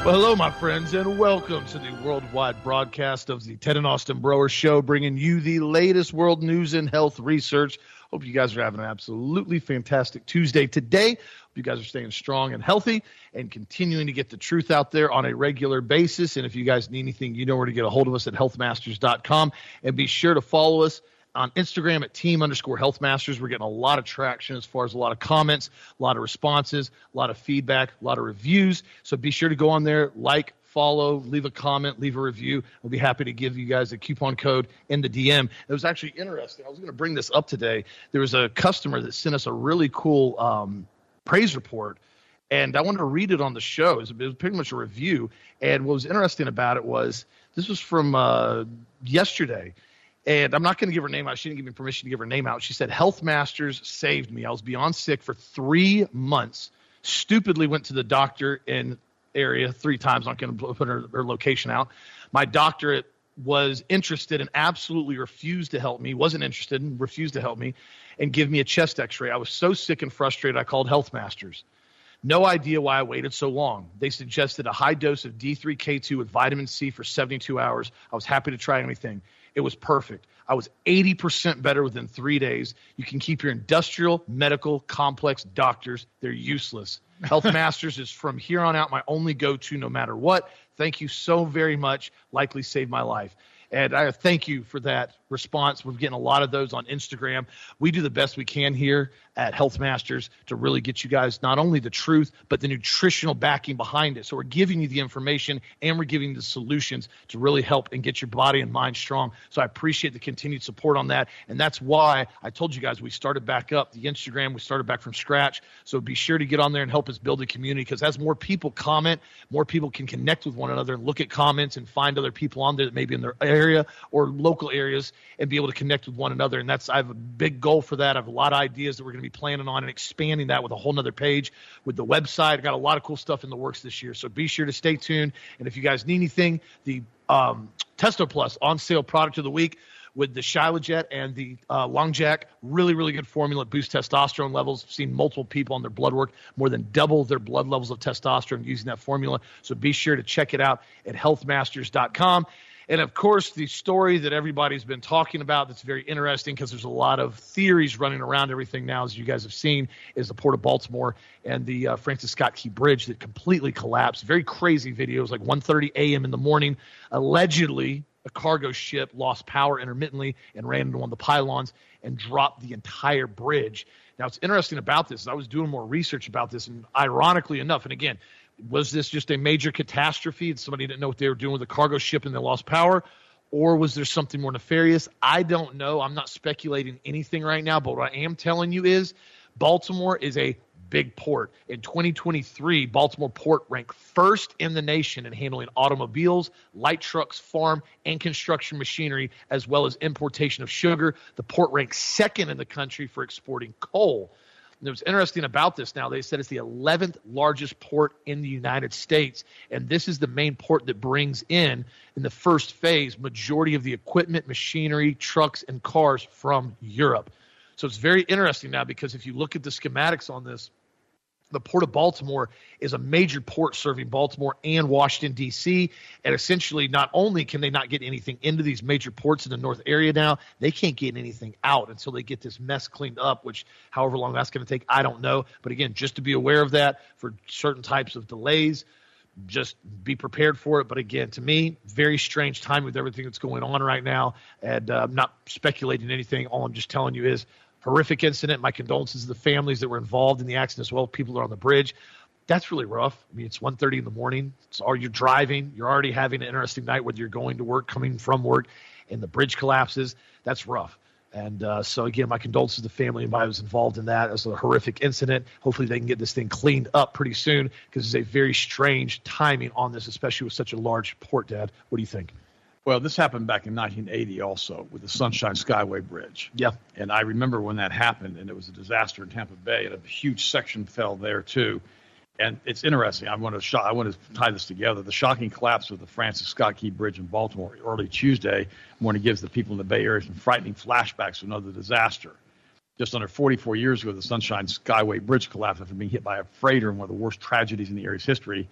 Well, hello, my friends, and welcome to the worldwide broadcast of the Ted and Austin Broer Show, bringing you the latest world news and health research. Hope you guys are having an absolutely fantastic Tuesday today. Hope you guys are staying strong and healthy and continuing to get the truth out there on a regular basis. And if you guys need anything, you know where to get a hold of us at healthmasters.com. And be sure to follow us on Instagram at team_healthmasters. We're getting a lot of traction as far as a lot of comments, a lot of responses, a lot of feedback, a lot of reviews. So be sure to go on there, like, follow, leave a comment, leave a review. We'll be happy to give you guys a coupon code in the DM. It was actually interesting. I was going to bring this up today. There was a customer that sent us a really cool praise report, and I wanted to read it on the show. It was pretty much a review. And what was interesting about it was this was from yesterday. And I'm not going to give her name out. She didn't give me permission to give her name out. She said, Health Masters saved me. I was beyond sick for 3 months. Stupidly went to the doctor in area 3 times. I'm not going to put her location out. My doctor was interested and absolutely refused to help me, wasn't interested and refused to help me and give me a chest x-ray. I was so sick and frustrated, I called Health Masters. No idea why I waited so long. They suggested a high dose of D3K2 with vitamin C for 72 hours. I was happy to try anything. It was perfect. I was 80% better within 3 days. You can keep your industrial, medical, complex doctors. They're useless. Health Masters is from here on out my only go-to no matter what. Thank you so very much. Likely saved my life. And I thank you for that response. We're getting a lot of those on Instagram. We do the best we can here at Health Masters to really get you guys not only the truth, but the nutritional backing behind it. So we're giving you the information and we're giving you the solutions to really help and get your body and mind strong. So I appreciate the continued support on that. And that's why I told you guys we started back up the Instagram. We started back from scratch. So be sure to get on there and help us build a community, because as more people comment, more people can connect with one another and look at comments and find other people on there that may be in their area or local areas and be able to connect with one another. And I have a big goal for that. I have a lot of ideas that we're going to be planning on and expanding that with a whole nother page with the website. I got a lot of cool stuff in the works this year. So be sure to stay tuned. And if you guys need anything, the Testo Plus on sale product of the week with the Shilojet and the Long Jack, really, really good formula. Boosts testosterone levels. I've seen multiple people on their blood work more than double their blood levels of testosterone using that formula. So be sure to check it out at healthmasters.com. And, of course, the story that everybody's been talking about that's very interesting, because there's a lot of theories running around everything now, as you guys have seen, is the Port of Baltimore and the Francis Scott Key Bridge that completely collapsed. Very crazy videos, like 1:30 a.m. in the morning. Allegedly, a cargo ship lost power intermittently and ran into one of the pylons and dropped the entire bridge. Now, what's interesting about this is I was doing more research about this, and ironically enough, and again, was this just a major catastrophe and somebody didn't know what they were doing with a cargo ship and they lost power? Or was there something more nefarious? I don't know. I'm not speculating anything right now, but what I am telling you is Baltimore is a big port. In 2023, Baltimore Port ranked first in the nation in handling automobiles, light trucks, farm, and construction machinery, as well as importation of sugar. The port ranked second in the country for exporting coal. And what's interesting about this now, they said it's the 11th largest port in the United States, and this is the main port that brings in the first phase, majority of the equipment, machinery, trucks, and cars from Europe. So it's very interesting now, because if you look at the schematics on this, the Port of Baltimore is a major port serving Baltimore and Washington, D.C., and essentially not only can they not get anything into these major ports in the north area now, they can't get anything out until they get this mess cleaned up, which however long that's going to take, I don't know. But again, just to be aware of that for certain types of delays, just be prepared for it. But again, to me, very strange time with everything that's going on right now, and I'm not speculating anything. All I'm just telling you is horrific incident. My condolences to the families that were involved in the accident as well. People that are on the bridge. That's really rough. I mean, it's 1:30 in the morning. You're driving. You're already having an interesting night, whether you're going to work, coming from work, and the bridge collapses. That's rough. And so, again, my condolences to the family and everybody who was involved in that. It's a horrific incident. Hopefully they can get this thing cleaned up pretty soon, because it's a very strange timing on this, especially with such a large port, Dad. What do you think? Well, this happened back in 1980 also with the Sunshine Skyway Bridge. Yeah. And I remember when that happened, and it was a disaster in Tampa Bay, and a huge section fell there too. And it's interesting. I want to tie this together. The shocking collapse of the Francis Scott Key Bridge in Baltimore early Tuesday morning gives the people in the Bay Area some frightening flashbacks to another disaster. Just under 44 years ago, the Sunshine Skyway Bridge collapsed after being hit by a freighter in one of the worst tragedies in the area's history.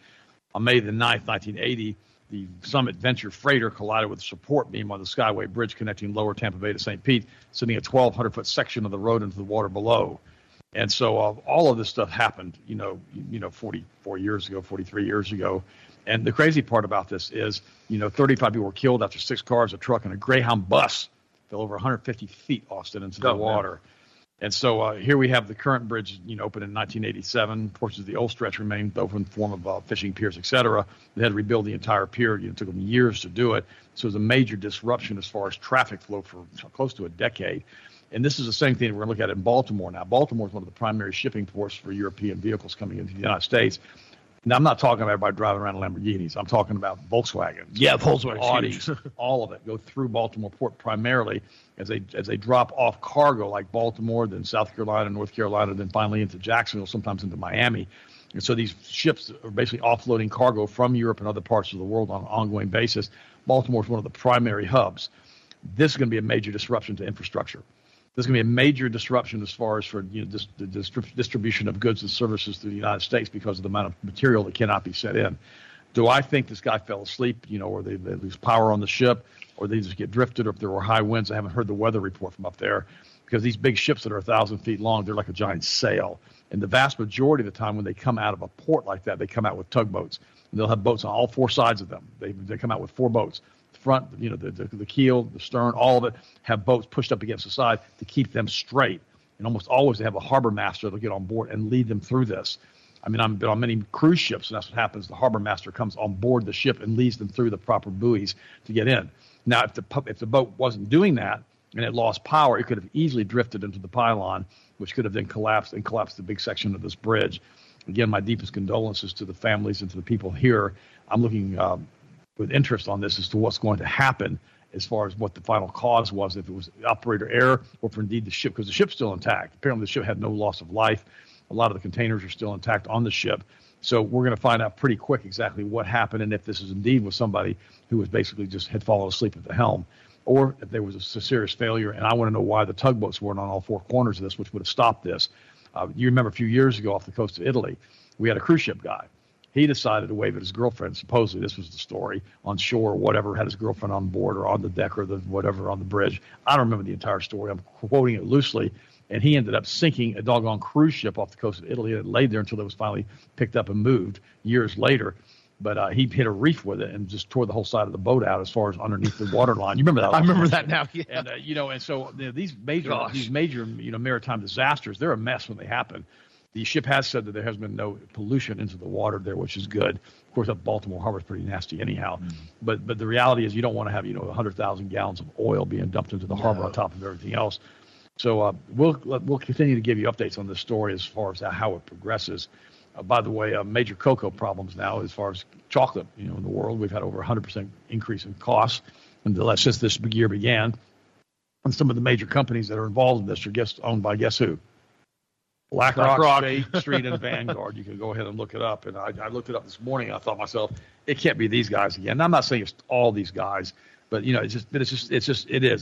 On May the 9th, 1980, the Summit Venture freighter collided with a support beam on the Skyway Bridge connecting lower Tampa Bay to St. Pete, sending a 1,200-foot section of the road into the water below. And so all of this stuff happened, 44 years ago, 43 years ago. And the crazy part about this is, 35 people were killed after 6 cars, a truck, and a Greyhound bus fell over 150 feet, Austin, into the water. Man. And so here we have the current bridge, opened in 1987. Portions of the old stretch remained open in the form of fishing piers, et cetera. They had to rebuild the entire pier. It took them years to do it. So it was a major disruption as far as traffic flow for close to a decade. And this is the same thing we're going to look at in Baltimore now. Baltimore is one of the primary shipping ports for European vehicles coming into the United States. Now, I'm not talking about everybody driving around in Lamborghinis. I'm talking about Volkswagens. Yeah, Volkswagen, Audis, all of it go through Baltimore Port primarily as they drop off cargo like Baltimore, then South Carolina, North Carolina, then finally into Jacksonville, sometimes into Miami. And so these ships are basically offloading cargo from Europe and other parts of the world on an ongoing basis. Baltimore is one of the primary hubs. This is going to be a major disruption to infrastructure. There's going to be a major disruption as far as for the distribution of goods and services to the United States because of the amount of material that cannot be sent in. Do I think this guy fell asleep, or they lose power on the ship, or they just get drifted, or if there were high winds? I haven't heard the weather report from up there because these big ships that are 1,000 feet long, they're like a giant sail. And the vast majority of the time when they come out of a port like that, they come out with tugboats. And they'll have boats on all 4 sides of them. They come out with 4 boats. Front, the keel, the stern, all of it have boats pushed up against the side to keep them straight. And almost always they have a harbor master that'll get on board and lead them through this. I mean, I've been on many cruise ships, and that's what happens. The harbor master comes on board the ship and leads them through the proper buoys to get in. Now, if the boat wasn't doing that and it lost power, it could have easily drifted into the pylon, which could have then collapsed the big section of this bridge. Again, my deepest condolences to the families and to the people here. I'm looking with interest on this as to what's going to happen as far as what the final cause was, if it was operator error or if indeed the ship, because the ship's still intact. Apparently the ship had no loss of life. A lot of the containers are still intact on the ship. So we're going to find out pretty quick exactly what happened and if this is indeed was somebody who was basically just had fallen asleep at the helm, or if there was a serious failure. And I want to know why the tugboats weren't on all 4 corners of this, which would have stopped this. You remember a few years ago off the coast of Italy, we had a cruise ship guy. He decided to wave at his girlfriend. Supposedly, this was the story, on shore or whatever, had his girlfriend on board or on the deck or the whatever on the bridge. I don't remember the entire story. I'm quoting it loosely. And he ended up sinking a doggone cruise ship off the coast of Italy. It laid there until it was finally picked up and moved years later. But he hit a reef with it and just tore the whole side of the boat out as far as underneath the water line. You remember that? I remember that now. Yeah. And and so these major maritime disasters, they're a mess when they happen. The ship has said that there has been no pollution into the water there, which is good. Of course, up Baltimore Harbor is pretty nasty anyhow. Mm-hmm. But the reality is you don't want to have 100,000 gallons of oil being dumped into the harbor on top of everything else. So we'll continue to give you updates on this story as far as how it progresses. By the way, major cocoa problems now as far as chocolate, in the world. We've had over 100% increase in costs since this year began. And some of the major companies that are involved in this are owned by guess who? BlackRock, State Street, and Vanguard. You can go ahead and look it up. And I looked it up this morning. And I thought to myself, it can't be these guys again. And I'm not saying it's all these guys, but it is.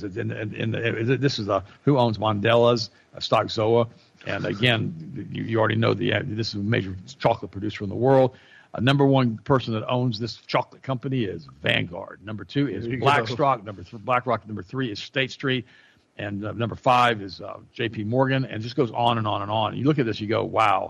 This is who owns Mondelez, Stock Zoa, and again, you already know this is a major chocolate producer in the world. Number 1 person that owns this chocolate company is Vanguard. Number 2 is BlackRock. BlackRock. Number 3 is State Street. And number 5 is J.P. Morgan, and it just goes on and on and on. You look at this, you go, wow,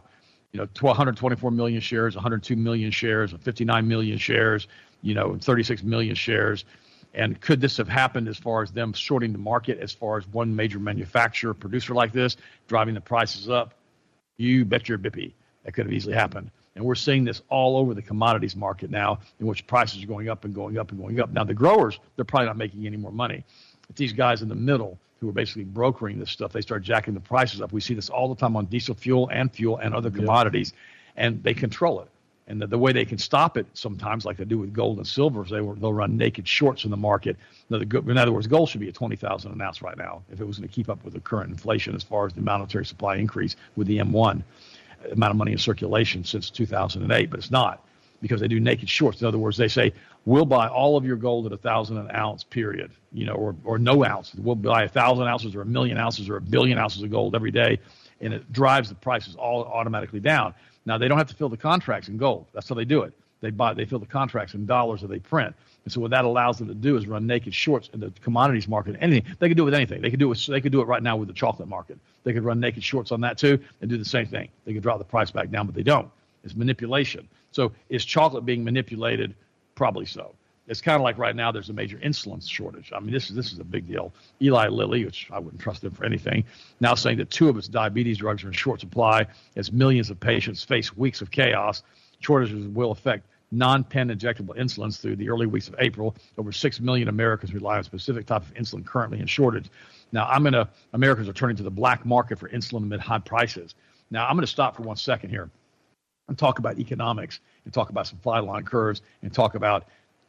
124 million shares, 102 million shares, 59 million shares, 36 million shares. And could this have happened as far as them shorting the market, as far as one major manufacturer, producer like this, driving the prices up? You bet your bippy that could have easily happened. And we're seeing this all over the commodities market now, in which prices are going up and going up and going up. Now, the growers, they're probably not making any more money. It's these guys in the middle who are basically brokering this stuff. They start jacking the prices up. We see this all the time on diesel fuel and other commodities, and they control it. And the way they can stop it sometimes, like they do with gold and silver, is they'll run naked shorts in the market. In other words, gold should be at $20,000 an ounce right now if it was going to keep up with the current inflation as far as the monetary supply increase with the M1, amount of money in circulation since 2008, but it's not, because they do naked shorts. In other words, they say, we'll buy all of your gold at $1,000 an ounce, period, or no ounce. We'll buy 1,000 ounces or 1,000,000 ounces or 1,billion ounces of gold every day, and it drives the prices all automatically down. Now, they don't have to fill the contracts in gold. That's how they do it. They fill the contracts in dollars that they print. And so what that allows them to do is run naked shorts in the commodities market. Anything they could do with anything. They could do it right now with the chocolate market. They could run naked shorts on that too and do the same thing. They could drop the price back down, but they don't. It's manipulation. So is chocolate being manipulated? Probably so. It's kind of like right now there's a major insulin shortage. I mean, this is a big deal. Eli Lilly, which I wouldn't trust them for anything, now saying that 2 of its diabetes drugs are in short supply as millions of patients face weeks of chaos. Shortages will affect non-pen injectable insulins through the early weeks of April. Over 6 million Americans rely on a specific type of insulin currently in shortage. Now, Americans are turning to the black market for insulin amid high prices. Now, I'm going to stop for 1 second here and talk about economics and talk about supply line curves and talk about,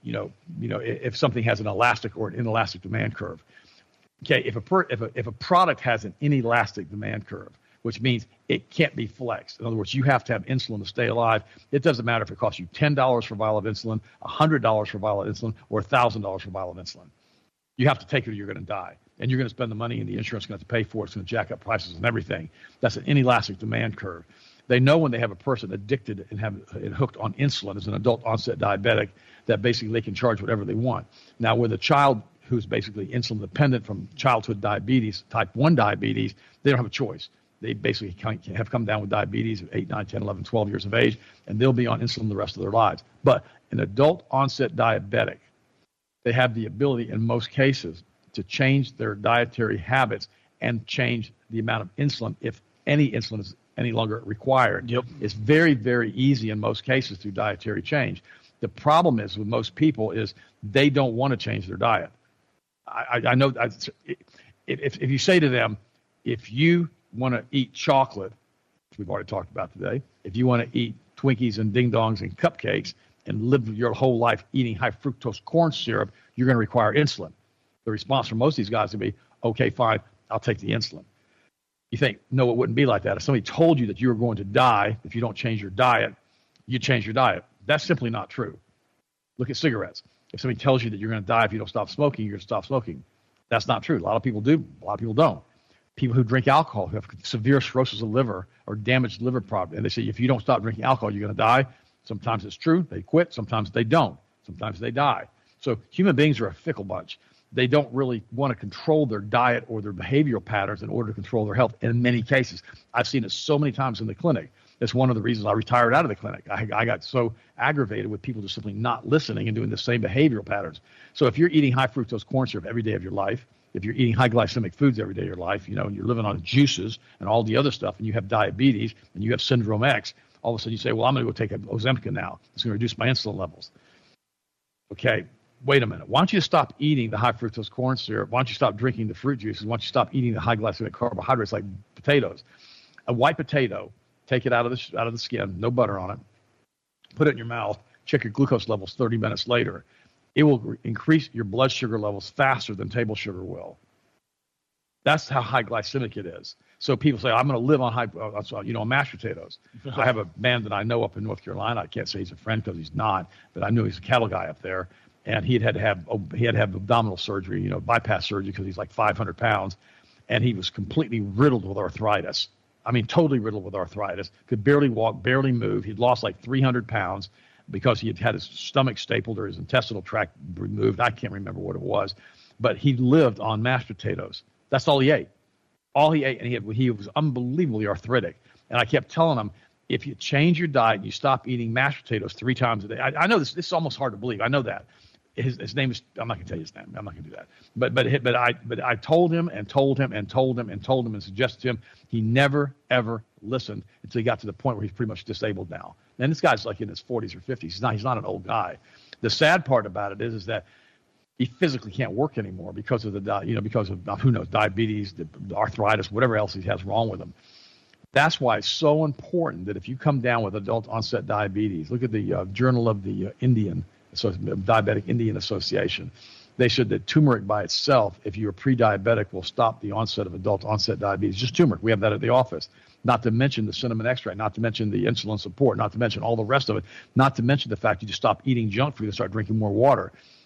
if something has an elastic or an inelastic demand curve. Okay, if a product has an inelastic demand curve, which means it can't be flexed. In other words, you have to have insulin to stay alive. It doesn't matter if it costs you $10 for a vial of insulin, $100 for a vial of insulin, or $1,000 for a vial of insulin. You have to take it or you're going to die. And you're going to spend the money and the insurance is going to have to pay for it. It's going to jack up prices and everything. That's an inelastic demand curve. They know when they have a person addicted and hooked on insulin as an adult onset diabetic that basically they can charge whatever they want. Now, with a child who's basically insulin dependent from childhood diabetes, type 1 diabetes, they don't have a choice. They basically have come down with diabetes at 8, 9, 10, 11, 12 years of age, and they'll be on insulin the rest of their lives. But an adult onset diabetic, they have the ability in most cases to change their dietary habits and change the amount of insulin if any insulin is any longer required. Yep. It's very, very easy in most cases through dietary change. The problem is with most people is they don't want to change their diet. I know if you say to them, if you want to eat chocolate, which we've already talked about today, if you want to eat Twinkies and Ding Dongs and cupcakes and live your whole life eating high fructose corn syrup, you're going to require insulin. The response from most of these guys would be, okay, fine, I'll take the insulin. You think, no, it wouldn't be like that. If somebody told you that you were going to die if you don't change your diet, you change your diet. That's simply not true. Look at cigarettes. If somebody tells you that you're going to die if you don't stop smoking, you're going to stop smoking. That's not true. A lot of people do. A lot of people don't. People who drink alcohol, who have severe cirrhosis of liver or damaged liver problem, and they say, if you don't stop drinking alcohol, you're going to die. Sometimes it's true. They quit. Sometimes they don't. Sometimes they die. So human beings are a fickle bunch. They don't really want to control their diet or their behavioral patterns in order to control their health in many cases. I've seen it so many times in the clinic. That's one of the reasons I retired out of the clinic. I got so aggravated with people just simply not listening and doing the same behavioral patterns. So if you're eating high fructose corn syrup every day of your life, if you're eating high glycemic foods every day of your life, and you're living on juices and all the other stuff, and you have diabetes and you have syndrome X, all of a sudden you say, well, I'm going to go take an Ozempic now. It's going to reduce my insulin levels. Okay, wait a minute. Why don't you stop eating the high fructose corn syrup? Why don't you stop drinking the fruit juices? Why don't you stop eating the high glycemic carbohydrates like potatoes? A white potato, take it out of the skin, no butter on it, put it in your mouth, check your glucose levels 30 minutes later. It will increase your blood sugar levels faster than table sugar will. That's how high glycemic it is. So people say, I'm going to live on mashed potatoes. I have a man that I know up in North Carolina. I can't say he's a friend because he's not, but I knew he's a cattle guy up there. And he had to have abdominal surgery, bypass surgery because he's like 500 pounds. And he was completely riddled with arthritis. I mean, totally riddled with arthritis. Could barely walk, barely move. He'd lost like 300 pounds because he had had his stomach stapled or his intestinal tract removed. I can't remember what it was. But he lived on mashed potatoes. That's all he ate. All he ate, and he was unbelievably arthritic. And I kept telling him, if you change your diet and you stop eating mashed potatoes 3 times a day, I know this is almost hard to believe. I know that. His name is, I'm not going to tell you his name. I'm not going to do that. But I told him and suggested to him. He never, ever listened until he got to the point where he's pretty much disabled now. And this guy's like in his 40s or 50s. He's not an old guy. The sad part about it is that he physically can't work anymore because of because of who knows, diabetes, the arthritis, whatever else he has wrong with him. That's why it's so important that if you come down with adult onset diabetes, look at the Journal of the Diabetic Indian Association. They said that turmeric by itself, if you're pre-diabetic, will stop the onset of adult onset diabetes. Just turmeric. We have that at the office. Not to mention the cinnamon extract, not to mention the insulin support, not to mention all the rest of it, not to mention the fact you just stop eating junk food and start drinking more water.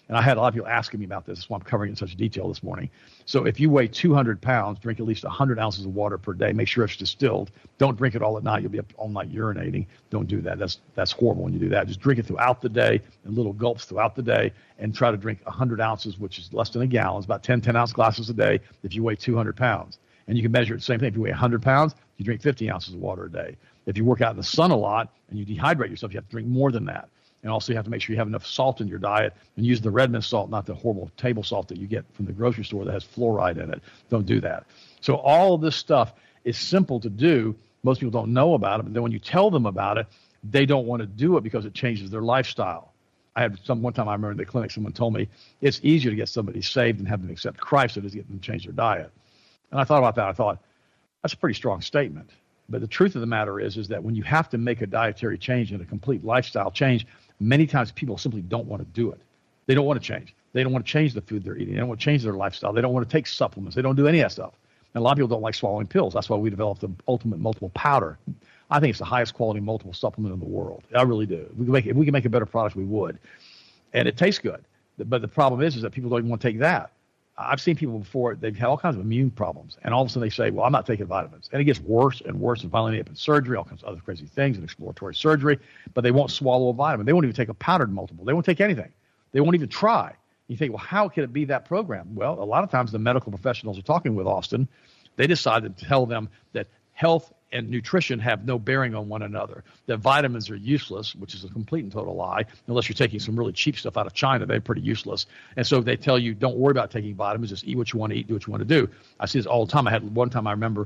And I had a lot of people asking me about this. That's why I'm covering it in such detail this morning. So if you weigh 200 pounds, drink at least 100 ounces of water per day. Make sure it's distilled. Don't drink it all at night. You'll be up all night urinating. Don't do that. That's horrible when you do that. Just drink it throughout the day in little gulps throughout the day, and try to drink 100 ounces, which is less than a gallon. It's about 10-ounce glasses a day if you weigh 200 pounds. And you can measure it the same thing. If you weigh 100 pounds, you drink 50 ounces of water a day. If you work out in the sun a lot and you dehydrate yourself, you have to drink more than that. And also you have to make sure you have enough salt in your diet, and use the Redmond salt, not the horrible table salt that you get from the grocery store that has fluoride in it. Don't do that. So all of this stuff is simple to do. Most people don't know about it, but then when you tell them about it, they don't want to do it because it changes their lifestyle. I had one time I remember in the clinic, someone told me it's easier to get somebody saved and have them accept Christ than it is to get them to change their diet. And I thought about that. I thought, that's a pretty strong statement. But the truth of the matter is that when you have to make a dietary change and a complete lifestyle change, many times people simply don't want to do it. They don't want to change. They don't want to change the food they're eating. They don't want to change their lifestyle. They don't want to take supplements. They don't do any of that stuff. And a lot of people don't like swallowing pills. That's why we developed the Ultimate Multiple Powder. I think it's the highest quality multiple supplement in the world. I really do. If we can make a better product, we would. And it tastes good. But the problem is that people don't even want to take that. I've seen people before, they've had all kinds of immune problems, and all of a sudden they say, well, I'm not taking vitamins. And it gets worse and worse, and finally they end up in surgery, all kinds of other crazy things, and exploratory surgery, but they won't swallow a vitamin. They won't even take a powdered multiple. They won't take anything. They won't even try. You think, well, how can it be that program? Well, a lot of times the medical professionals are talking with Austin. They decided to tell them that health and nutrition have no bearing on one another, that vitamins are useless, which is a complete and total lie, unless you're taking some really cheap stuff out of China. They're pretty useless. And so they tell you, don't worry about taking vitamins, just eat what you want to eat, do what you want to do. I see this all the time. I had one time, I remember,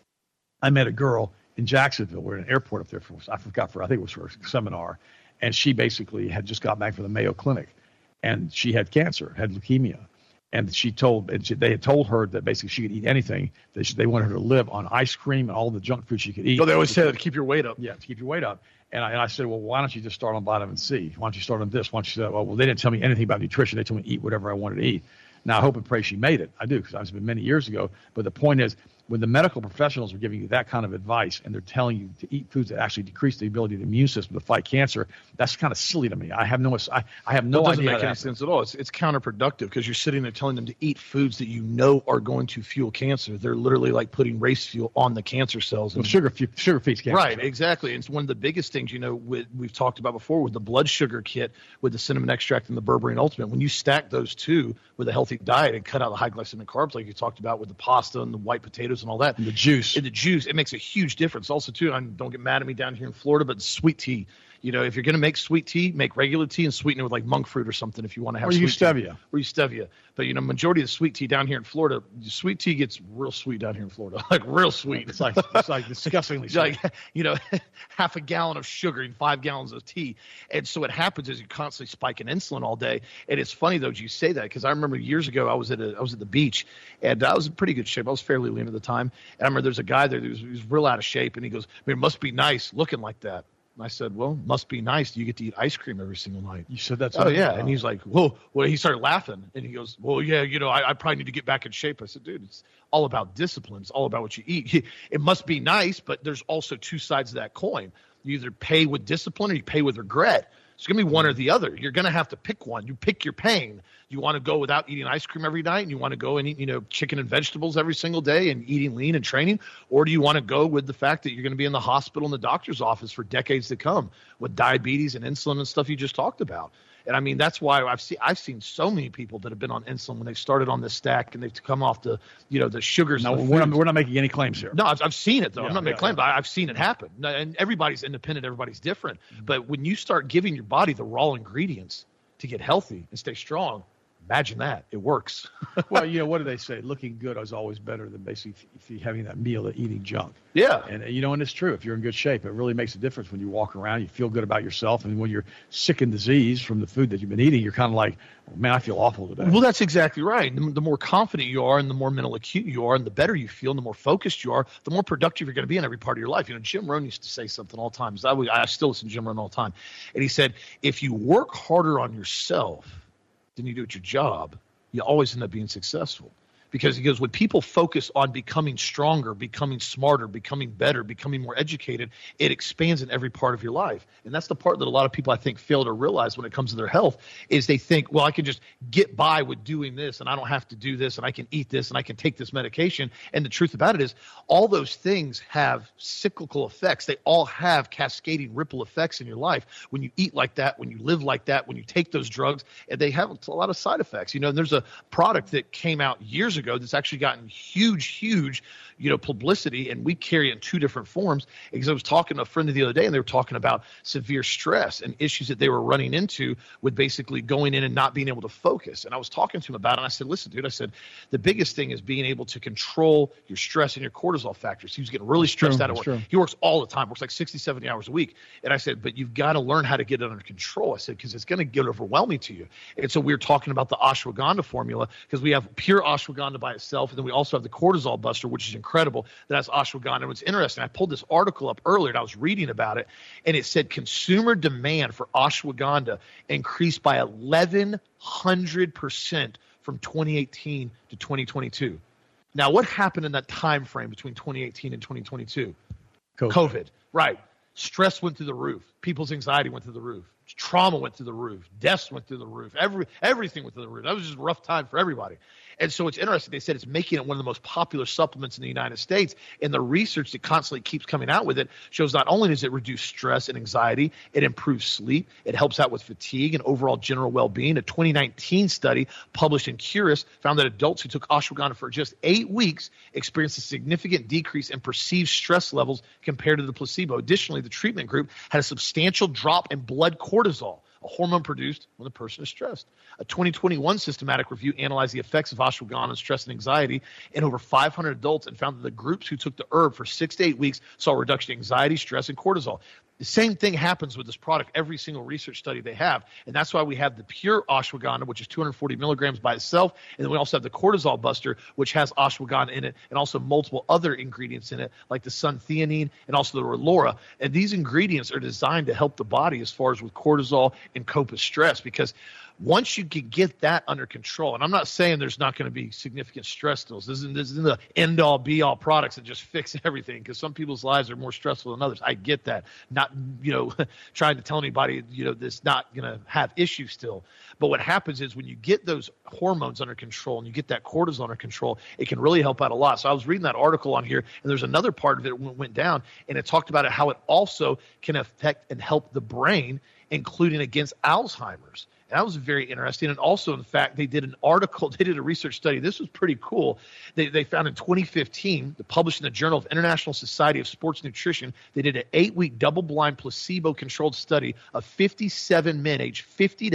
I met a girl in Jacksonville. We're in an airport up there I think it was for a seminar. And she basically had just got back from the Mayo Clinic, and she had cancer, had leukemia. And they had told her that basically she could eat anything. They wanted her to live on ice cream and all the junk food she could eat. So they always say that to keep your weight up. Yeah, to keep your weight up. And I said, well, why don't you just start on vitamin C? Why don't you start on this? Why don't you say, well, they didn't tell me anything about nutrition. They told me to eat whatever I wanted to eat. Now, I hope and pray she made it. I do, because it's been many years ago. But the point is, when the medical professionals are giving you that kind of advice and they're telling you to eat foods that actually decrease the ability of the immune system to fight cancer, that's kind of silly to me. I have no idea. It doesn't make any sense at all. It's counterproductive, because you're sitting there telling them to eat foods that you know are going to fuel cancer. They're literally like putting race fuel on the cancer cells. Well, sugar feeds cancer. Right, exactly. And it's one of the biggest things, we've talked about before with the blood sugar kit, with the cinnamon extract and the berberine ultimate. When you stack those two with a healthy diet and cut out the high glycemic carbs, like you talked about with the pasta and the white potatoes and all that, and the juice, it makes a huge difference. Also, too, and don't get mad at me down here in Florida, but sweet tea. If you're going to make sweet tea, make regular tea and sweeten it with like monk fruit or something if you want to have sweet tea. Or use stevia. But, majority of the sweet tea down here in Florida, sweet tea gets real sweet down here in Florida. Like real sweet. It's like disgustingly sweet. Like, half a gallon of sugar and 5 gallons of tea. And so what happens is you're constantly spiking insulin all day. And it's funny, though, you say that, because I remember years ago I was at the beach, and I was in pretty good shape. I was fairly lean at the time. And I remember there's a guy there who was real out of shape, and he goes, it must be nice looking like that. And I said, well, must be nice. You get to eat ice cream every single night. You said that's. Oh, yeah. And he's like, whoa. Well, he started laughing. And he goes, well, yeah, I probably need to get back in shape. I said, dude, it's all about discipline. It's all about what you eat. It must be nice, but there's also two sides of that coin. You either pay with discipline or you pay with regret. It's going to be one or the other. You're going to have to pick one. You pick your pain. You want to go without eating ice cream every night, and you want to go and eat, chicken and vegetables every single day and eating lean and training? Or do you want to go with the fact that you're going to be in the hospital and the doctor's office for decades to come with diabetes and insulin and stuff you just talked about? And I mean, that's why I've seen so many people that have been on insulin when they started on this stack and they've come off the sugars. No, we're not making any claims here. No, I've seen it though. I'm not making claims, but I've seen it happen. And everybody's independent, everybody's different. Mm-hmm. But when you start giving your body the raw ingredients to get healthy and stay strong, imagine that. It works. Well, what do they say? Looking good is always better than basically having that meal of eating junk. Yeah. And, and it's true. If you're in good shape, it really makes a difference when you walk around. You feel good about yourself. And when you're sick and diseased from the food that you've been eating, you're kind of like, oh, man, I feel awful today. Well, that's exactly right. The more confident you are and the more mental acute you are and the better you feel and the more focused you are, the more productive you're going to be in every part of your life. Jim Rohn used to say something all the time. I still listen to Jim Rohn all the time. And he said, if you work harder on yourself than you do at your job, you always end up being successful. because he goes, when people focus on becoming stronger, becoming smarter, becoming better, becoming more educated, it expands in every part of your life. And that's the part that a lot of people, I think, fail to realize when it comes to their health, is they think, well, I can just get by with doing this, and I don't have to do this, and I can eat this, and I can take this medication. And the truth about it is all those things have cyclical effects. They all have cascading ripple effects in your life. When you eat like that, when you live like that, when you take those drugs, and they have a lot of side effects. And there's a product that came out years ago that's actually gotten huge, publicity, and we carry it in two different forms. Because I was talking to a friend the other day, and they were talking about severe stress and issues that they were running into with basically going in and not being able to focus. And I was talking to him about it, and I said, listen, dude, I said, the biggest thing is being able to control your stress and your cortisol factors. He was getting really stressed out of work. He works all the time, works like 60, 70 hours a week. And I said, but you've got to learn how to get it under control. I said, because it's going to get overwhelming to you. And so we were talking about the ashwagandha formula, because we have pure ashwagandha by itself, and then we also have the cortisol buster, which is incredible. That's ashwagandha. And what's interesting, I pulled this article up earlier, and I was reading about it, and it said consumer demand for ashwagandha increased by 1,100% from 2018 to 2022. Now, what happened in that time frame between 2018 and 2022? COVID. Right. Stress went through the roof. People's anxiety went through the roof. Trauma went through the roof. Deaths went through the roof. Everything went through the roof. That was just a rough time for everybody. And so it's interesting. They said it's making it one of the most popular supplements in the United States. And the research that constantly keeps coming out with it shows not only does it reduce stress and anxiety, it improves sleep, it helps out with fatigue and overall general well-being. A 2019 study published in Curis found that adults who took ashwagandha for just 8 weeks experienced a significant decrease in perceived stress levels compared to the placebo. Additionally, the treatment group had a substantial drop in blood cortisol, a hormone produced when the person is stressed. A 2021 systematic review analyzed the effects of ashwagandha on stress and anxiety in over 500 adults and found that the groups who took the herb for 6 to 8 weeks saw a reduction in anxiety, stress, and cortisol. The same thing happens with this product, every single research study they have. And that's why we have the pure ashwagandha, which is 240 milligrams by itself. And then we also have the cortisol buster, which has ashwagandha in it, and also multiple other ingredients in it, like the suntheanine and also the relora. And these ingredients are designed to help the body as far as with cortisol and cope with stress, because once you can get that under control, and I'm not saying there's not going to be significant stress stills. This isn't the end-all, be-all products that just fix everything, because some people's lives are more stressful than others. I get that. Not, trying to tell anybody, that's not going to have issues still. But what happens is when you get those hormones under control and you get that cortisol under control, it can really help out a lot. So I was reading that article on here, and there's another part of it went down, and it talked about how it also can affect and help the brain, including against Alzheimer's. That was very interesting. And also, in fact, they did a research study. This was pretty cool. They found in 2015, published in the Journal of International Society of Sports Nutrition, they did an 8-week double-blind placebo-controlled study of 57 men aged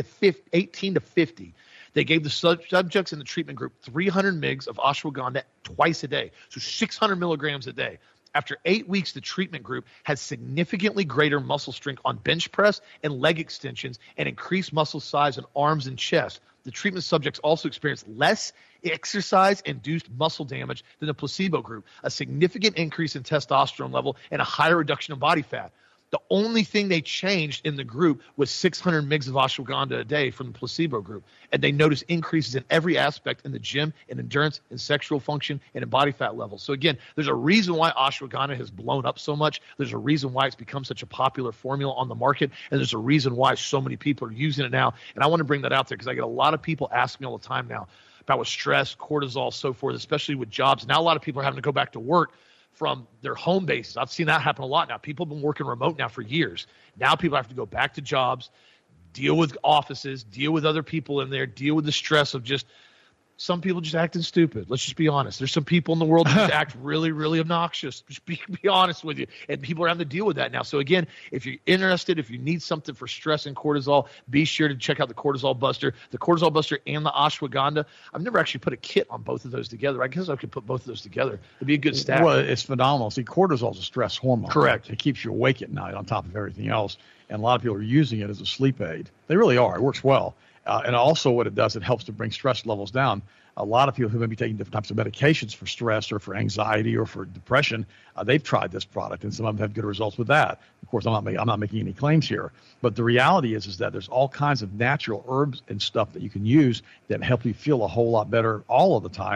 18 to 50. They gave the subjects in the treatment group 300 mg of ashwagandha twice a day, so 600 milligrams a day. After 8 weeks, the treatment group had significantly greater muscle strength on bench press and leg extensions and increased muscle size in arms and chest. The treatment subjects also experienced less exercise-induced muscle damage than the placebo group, a significant increase in testosterone level, and a higher reduction in body fat. The only thing they changed in the group was 600 mg of ashwagandha a day from the placebo group. And they noticed increases in every aspect in the gym, in endurance, in sexual function, and in body fat levels. So again, there's a reason why ashwagandha has blown up so much. There's a reason why it's become such a popular formula on the market. And there's a reason why so many people are using it now. And I want to bring that out there because I get a lot of people asking me all the time now about with stress, cortisol, so forth, especially with jobs. Now a lot of people are having to go back to work from their home bases. I've seen that happen a lot now. People have been working remote now for years. Now people have to go back to jobs, deal with offices, deal with other people in there, deal with the stress of just some people just acting stupid. Let's just be honest. There's some people in the world that just act really, really obnoxious. Just be honest with you. And people are having to deal with that now. So again, if you're interested, if you need something for stress and cortisol, be sure to check out the Cortisol Buster. The Cortisol Buster and the ashwagandha. I've never actually put a kit on both of those together. I guess I could put both of those together. It'd be a good stack. Well, it's phenomenal. See, cortisol is a stress hormone. Correct. It keeps you awake at night on top of everything else. And a lot of people are using it as a sleep aid. They really are. It works well. And also what it does, it helps to bring stress levels down. A lot of people who may be taking different types of medications for stress or for anxiety or for depression, they've tried this product, and some of them have good results with that. Of course, I'm not making any claims here, but the reality is that there's all kinds of natural herbs and stuff that you can use that help you feel a whole lot better all of the time.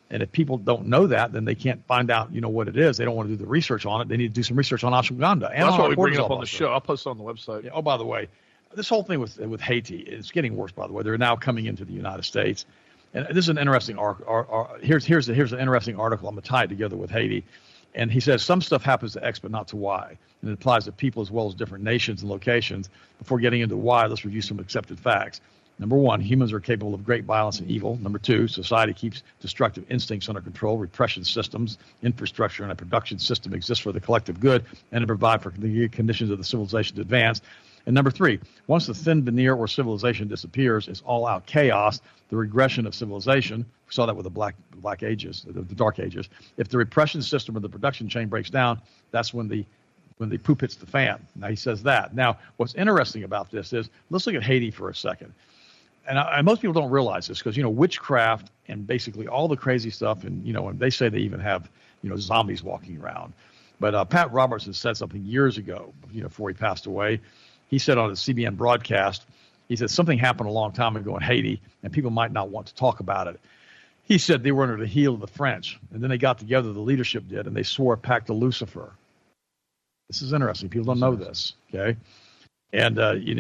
And if people don't know that, then they can't find out, what it is. They don't want to do the research on it. They need to do some research on ashwagandha. And that's what we bring it up on the show. I'll post it on the website. Yeah. Oh, by the way, this whole thing with Haiti is getting worse, by the way. They're now coming into the United States. And this is an interesting here's an interesting article. I'm going to tie it together with Haiti. And he says some stuff happens to X but not to Y. And it applies to people as well as different nations and locations. Before getting into Y, let's review some accepted facts. Number one, humans are capable of great violence and evil. Number two, society keeps destructive instincts under control. Repression systems, infrastructure, and a production system exist for the collective good and to provide for the conditions of the civilization to advance. And number three, once the thin veneer or civilization disappears, it's all-out chaos, the regression of civilization. We saw that with the Black Ages, the Dark Ages. If the repression system or the production chain breaks down, that's when the poop hits the fan. Now, he says that. Now, what's interesting about this is, let's look at Haiti for a second. And most people don't realize this because, witchcraft and basically all the crazy stuff, and, and they say they even have, zombies walking around. But Pat Robertson said something years ago, before he passed away. He said on a CBN broadcast, he said something happened a long time ago in Haiti, and people might not want to talk about it. He said they were under the heel of the French, and then they got together, the leadership did, and they swore a pact to Lucifer. This is interesting. People don't know this, okay? And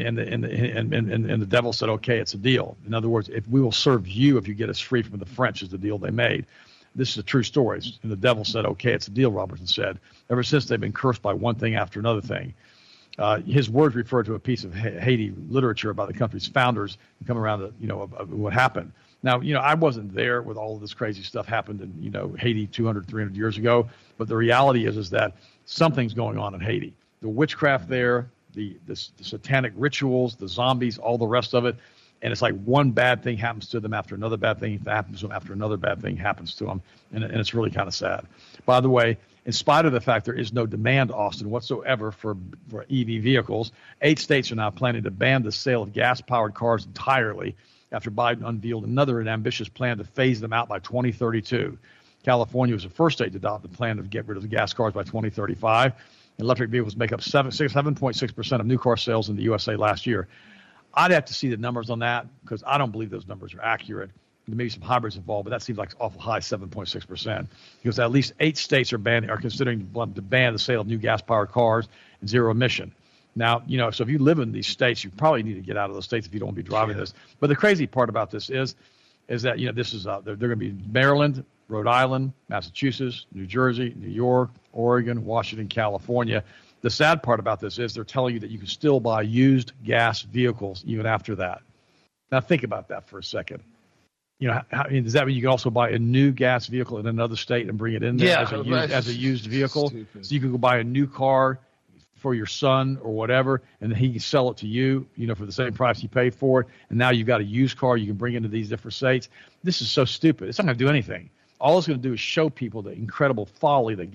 the devil said, okay, it's a deal. In other words, if we will serve you if you get us free from the French, is the deal they made. This is a true story. And the devil said, okay, it's a deal, Robertson said. Ever since, they've been cursed by one thing after another thing. His words refer to a piece of Haiti literature about the country's founders and come around to, of what happened. Now, I wasn't there when all of this crazy stuff happened in, Haiti 200, 300 years ago. But the reality is that something's going on in Haiti. The witchcraft there, the satanic rituals, the zombies, all the rest of it. And it's like one bad thing happens to them after another bad thing happens to them after another bad thing happens to them. And it's really kind of sad. By the way, in spite of the fact there is no demand, Austin, whatsoever for EV vehicles, 8 states are now planning to ban the sale of gas-powered cars entirely after Biden unveiled another ambitious plan to phase them out by 2032. California was the first state to adopt the plan to get rid of the gas cars by 2035. Electric vehicles make up 7.6% of new car sales in the USA last year. I'd have to see the numbers on that because I don't believe those numbers are accurate. There may be some hybrids involved, but that seems like awful high, 7.6%. Because at least 8 states are considering to ban the sale of new gas-powered cars and zero emission. Now, so if you live in these states, you probably need to get out of those states if you don't want to be driving this. But the crazy part about this is that, this is they're going to be Maryland, Rhode Island, Massachusetts, New Jersey, New York, Oregon, Washington, California. The sad part about this is they're telling you that you can still buy used gas vehicles even after that. Now think about that for a second. Does that mean you can also buy a new gas vehicle in another state and bring it in there as a used vehicle? Stupid. So you can go buy a new car for your son or whatever, and then he can sell it to you, for the same price you paid for it. And now you've got a used car you can bring into these different states. This is so stupid. It's not going to do anything. All it's going to do is show people the incredible folly that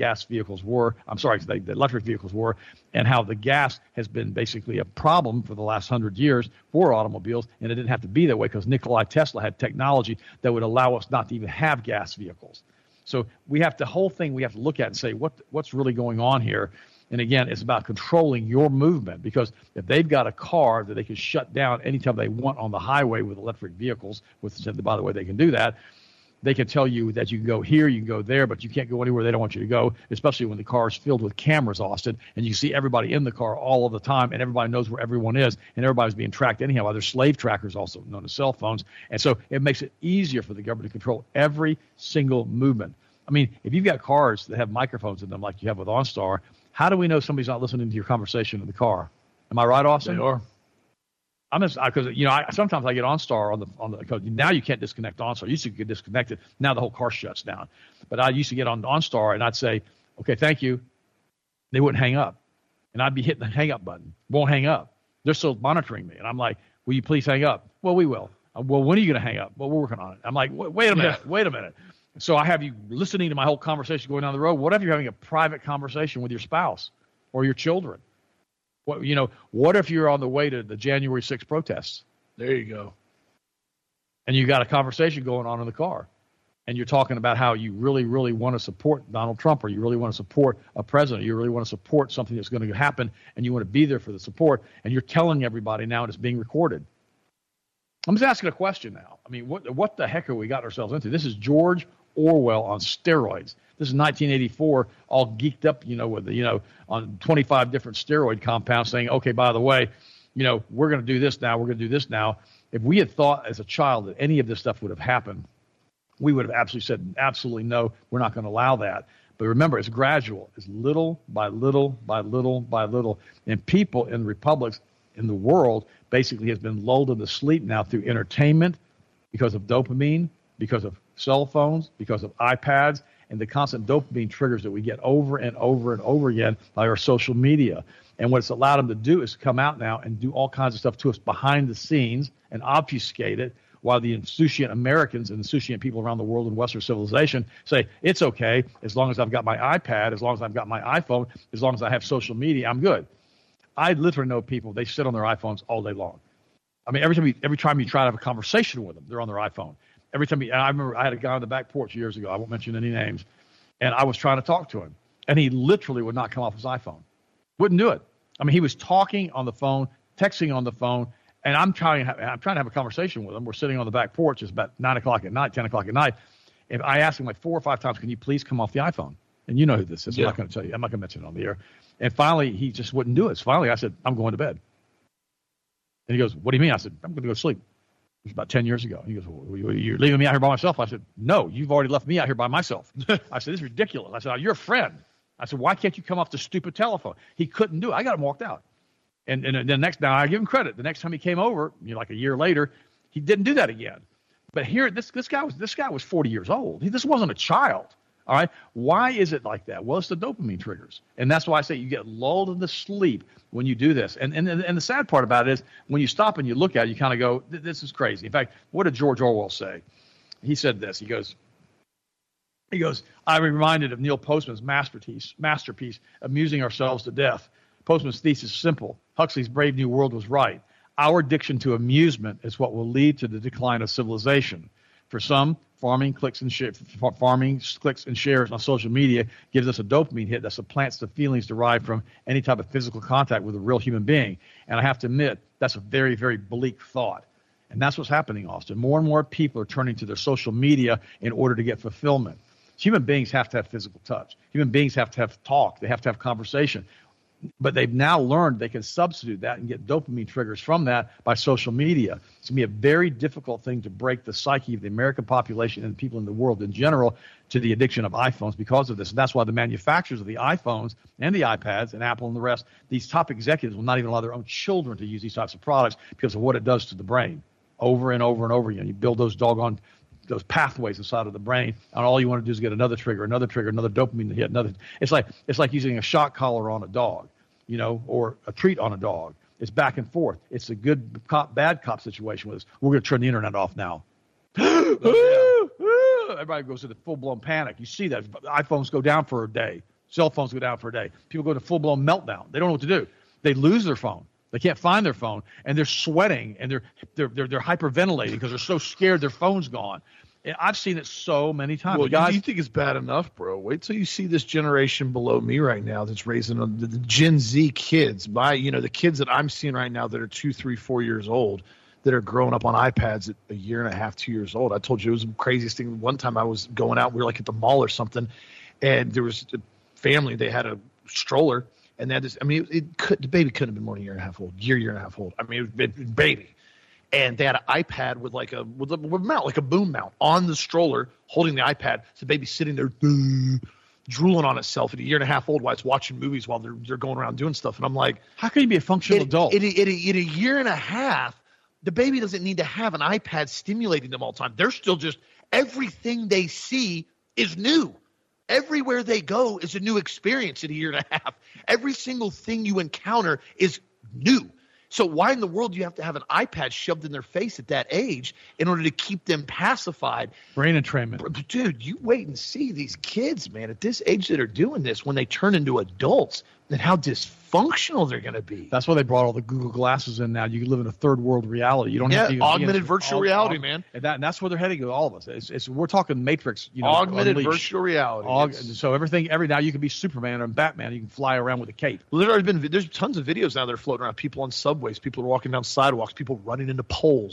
the electric vehicles were, and how the gas has been basically a problem for the last 100 years for automobiles, and it didn't have to be that way because Nikola Tesla had technology that would allow us not to even have gas vehicles. So we have to look at and say, what's really going on here? And again, it's about controlling your movement, because if they've got a car that they can shut down anytime they want on the highway with electric vehicles, by the way, they can do that. They can tell you that you can go here, you can go there, but you can't go anywhere they don't want you to go, especially when the car is filled with cameras, Austin, and you see everybody in the car all of the time, and everybody knows where everyone is, and everybody's being tracked anyhow. Other slave trackers, also known as cell phones. And so it makes it easier for the government to control every single movement. I mean, if you've got cars that have microphones in them like you have with OnStar, how do we know somebody's not listening to your conversation in the car? Am I right, Austin? They are. Because sometimes I get OnStar on the because now you can't disconnect OnStar. You used to get disconnected. Now the whole car shuts down. But I used to get on OnStar and I'd say, okay, thank you. They wouldn't hang up, and I'd be hitting the hang up button. Won't hang up. They're still monitoring me, and I'm like, will you please hang up? Well, we will. Well, when are you going to hang up? Well, we're working on it. I'm like, wait a minute. So I have you listening to my whole conversation going down the road. What if you're having a private conversation with your spouse or your children? What if you're on the way to the January 6th protests? There you go. And you got a conversation going on in the car, and you're talking about how you really, really want to support Donald Trump, or you really want to support a president, you really want to support something that's going to happen, and you want to be there for the support, and you're telling everybody now, and it's being recorded. I'm just asking a question now. I mean, what the heck are we got ourselves into? This is George Orwell on steroids. This is 1984, all geeked up, on 25 different steroid compounds, saying, okay, by the way, we're going to do this now. We're going to do this now. If we had thought as a child that any of this stuff would have happened, we would have absolutely said, absolutely no, we're not going to allow that. But remember, it's gradual. It's little by little by little by little. And people in republics in the world basically has been lulled into sleep now through entertainment because of dopamine, because of cell phones, because of iPads, and the constant dopamine triggers that we get over and over and over again by our social media. And what it's allowed them to do is come out now and do all kinds of stuff to us behind the scenes and obfuscate it, while the insouciant Americans and insouciant people around the world in Western civilization say, it's okay as long as I've got my iPad, as long as I've got my iPhone, as long as I have social media, I'm good. I literally know people, they sit on their iPhones all day long. I mean, every time you try to have a conversation with them, they're on their iPhone. And I remember I had a guy on the back porch years ago, I won't mention any names, and I was trying to talk to him, and he literally would not come off his iPhone. Wouldn't do it. I mean, he was talking on the phone, texting on the phone, and I'm trying to have a conversation with him. We're sitting on the back porch. It's about 9 o'clock at night, 10 o'clock at night. And I asked him like 4 or 5 times, can you please come off the iPhone? And you know who this is. Yeah. I'm not going to tell you. I'm not going to mention it on the air. And finally, he just wouldn't do it. So finally, I said, I'm going to bed. And he goes, what do you mean? I said, I'm going to go to sleep. It was about 10 years ago. He goes, well, you're leaving me out here by myself? I said, no, you've already left me out here by myself. I said, this is ridiculous. I said, you're a friend. I said, why can't you come off the stupid telephone? He couldn't do it. I got him walked out. And the next, now I give him credit. The next time he came over, like a year later, he didn't do that again. But here, this guy was 40 years old. This wasn't a child. All right. Why is it like that? Well, it's the dopamine triggers, and that's why I say you get lulled into sleep when you do this. And the sad part about it is when you stop and you look at it, you kind of go, "This is crazy." In fact, what did George Orwell say? He said this. He goes, "I'm reminded of Neil Postman's masterpiece, Amusing Ourselves to Death. Postman's thesis is simple. Huxley's Brave New World was right. Our addiction to amusement is what will lead to the decline of civilization. For some, farming clicks and shares on social media gives us a dopamine hit that supplants the feelings derived from any type of physical contact with a real human being. And I have to admit, that's a very, very bleak thought. And that's what's happening, Austin. More and more people are turning to their social media in order to get fulfillment. Human beings have to have physical touch. Human beings have to have talk. They have to have conversation. But they've now learned they can substitute that and get dopamine triggers from that by social media. It's going to be a very difficult thing to break the psyche of the American population and people in the world in general to the addiction of iPhones because of this. And that's why the manufacturers of the iPhones and the iPads and Apple and the rest, these top executives will not even allow their own children to use these types of products because of what it does to the brain over and over and over again. You build those those pathways inside of the brain, and all you want to do is get another trigger, another dopamine to hit, another. It's like using a shock collar on a dog, or a treat on a dog. It's back and forth. It's a good cop, bad cop situation with us. We're going to turn the internet off now. Everybody goes into full-blown panic. You see that. iPhones go down for a day. Cell phones go down for a day. People go into full-blown meltdown. They don't know what to do. They lose their phone. They can't find their phone, and they're sweating, and they're hyperventilating because they're so scared their phone's gone. And I've seen it so many times. Well, guys, you think it's bad enough, bro? Wait till you see this generation below me right now that's raising the Gen Z kids. The kids that I'm seeing right now that are 2, 3, 4 years old that are growing up on iPads at a year and a half, 2 years old. I told you it was the craziest thing. One time I was going out, we were like at the mall or something, and there was a family. They had a stroller. And they had this, the baby couldn't have been more than a year and a half old, year and a half old. It was baby. And they had an iPad with a mount, like a boom mount on the stroller, holding the iPad. So the baby's sitting there drooling on itself at a year and a half old while it's watching movies while they're going around doing stuff. And I'm like, how can you be a functional adult? In a year and a half, the baby doesn't need to have an iPad stimulating them all the time. They're still just, everything they see is new. Everywhere they go is a new experience in a year and a half. Every single thing you encounter is new. So why in the world do you have to have an iPad shoved in their face at that age in order to keep them pacified? Brain entrainment. Dude, you wait and see these kids, man, at this age that are doing this when they turn into adults and how dysfunctional they're going to be. That's why they brought all the Google glasses in now. You can live in a third world reality. You don't have to augmented virtual reality, man. And that's where they're heading with all of us. We're talking Matrix, augmented unleashed. Virtual reality. So every now you can be Superman and Batman. You can fly around with a cape. Well, there's tons of videos now that are floating around. People on subways, people are walking down sidewalks, people running into poles.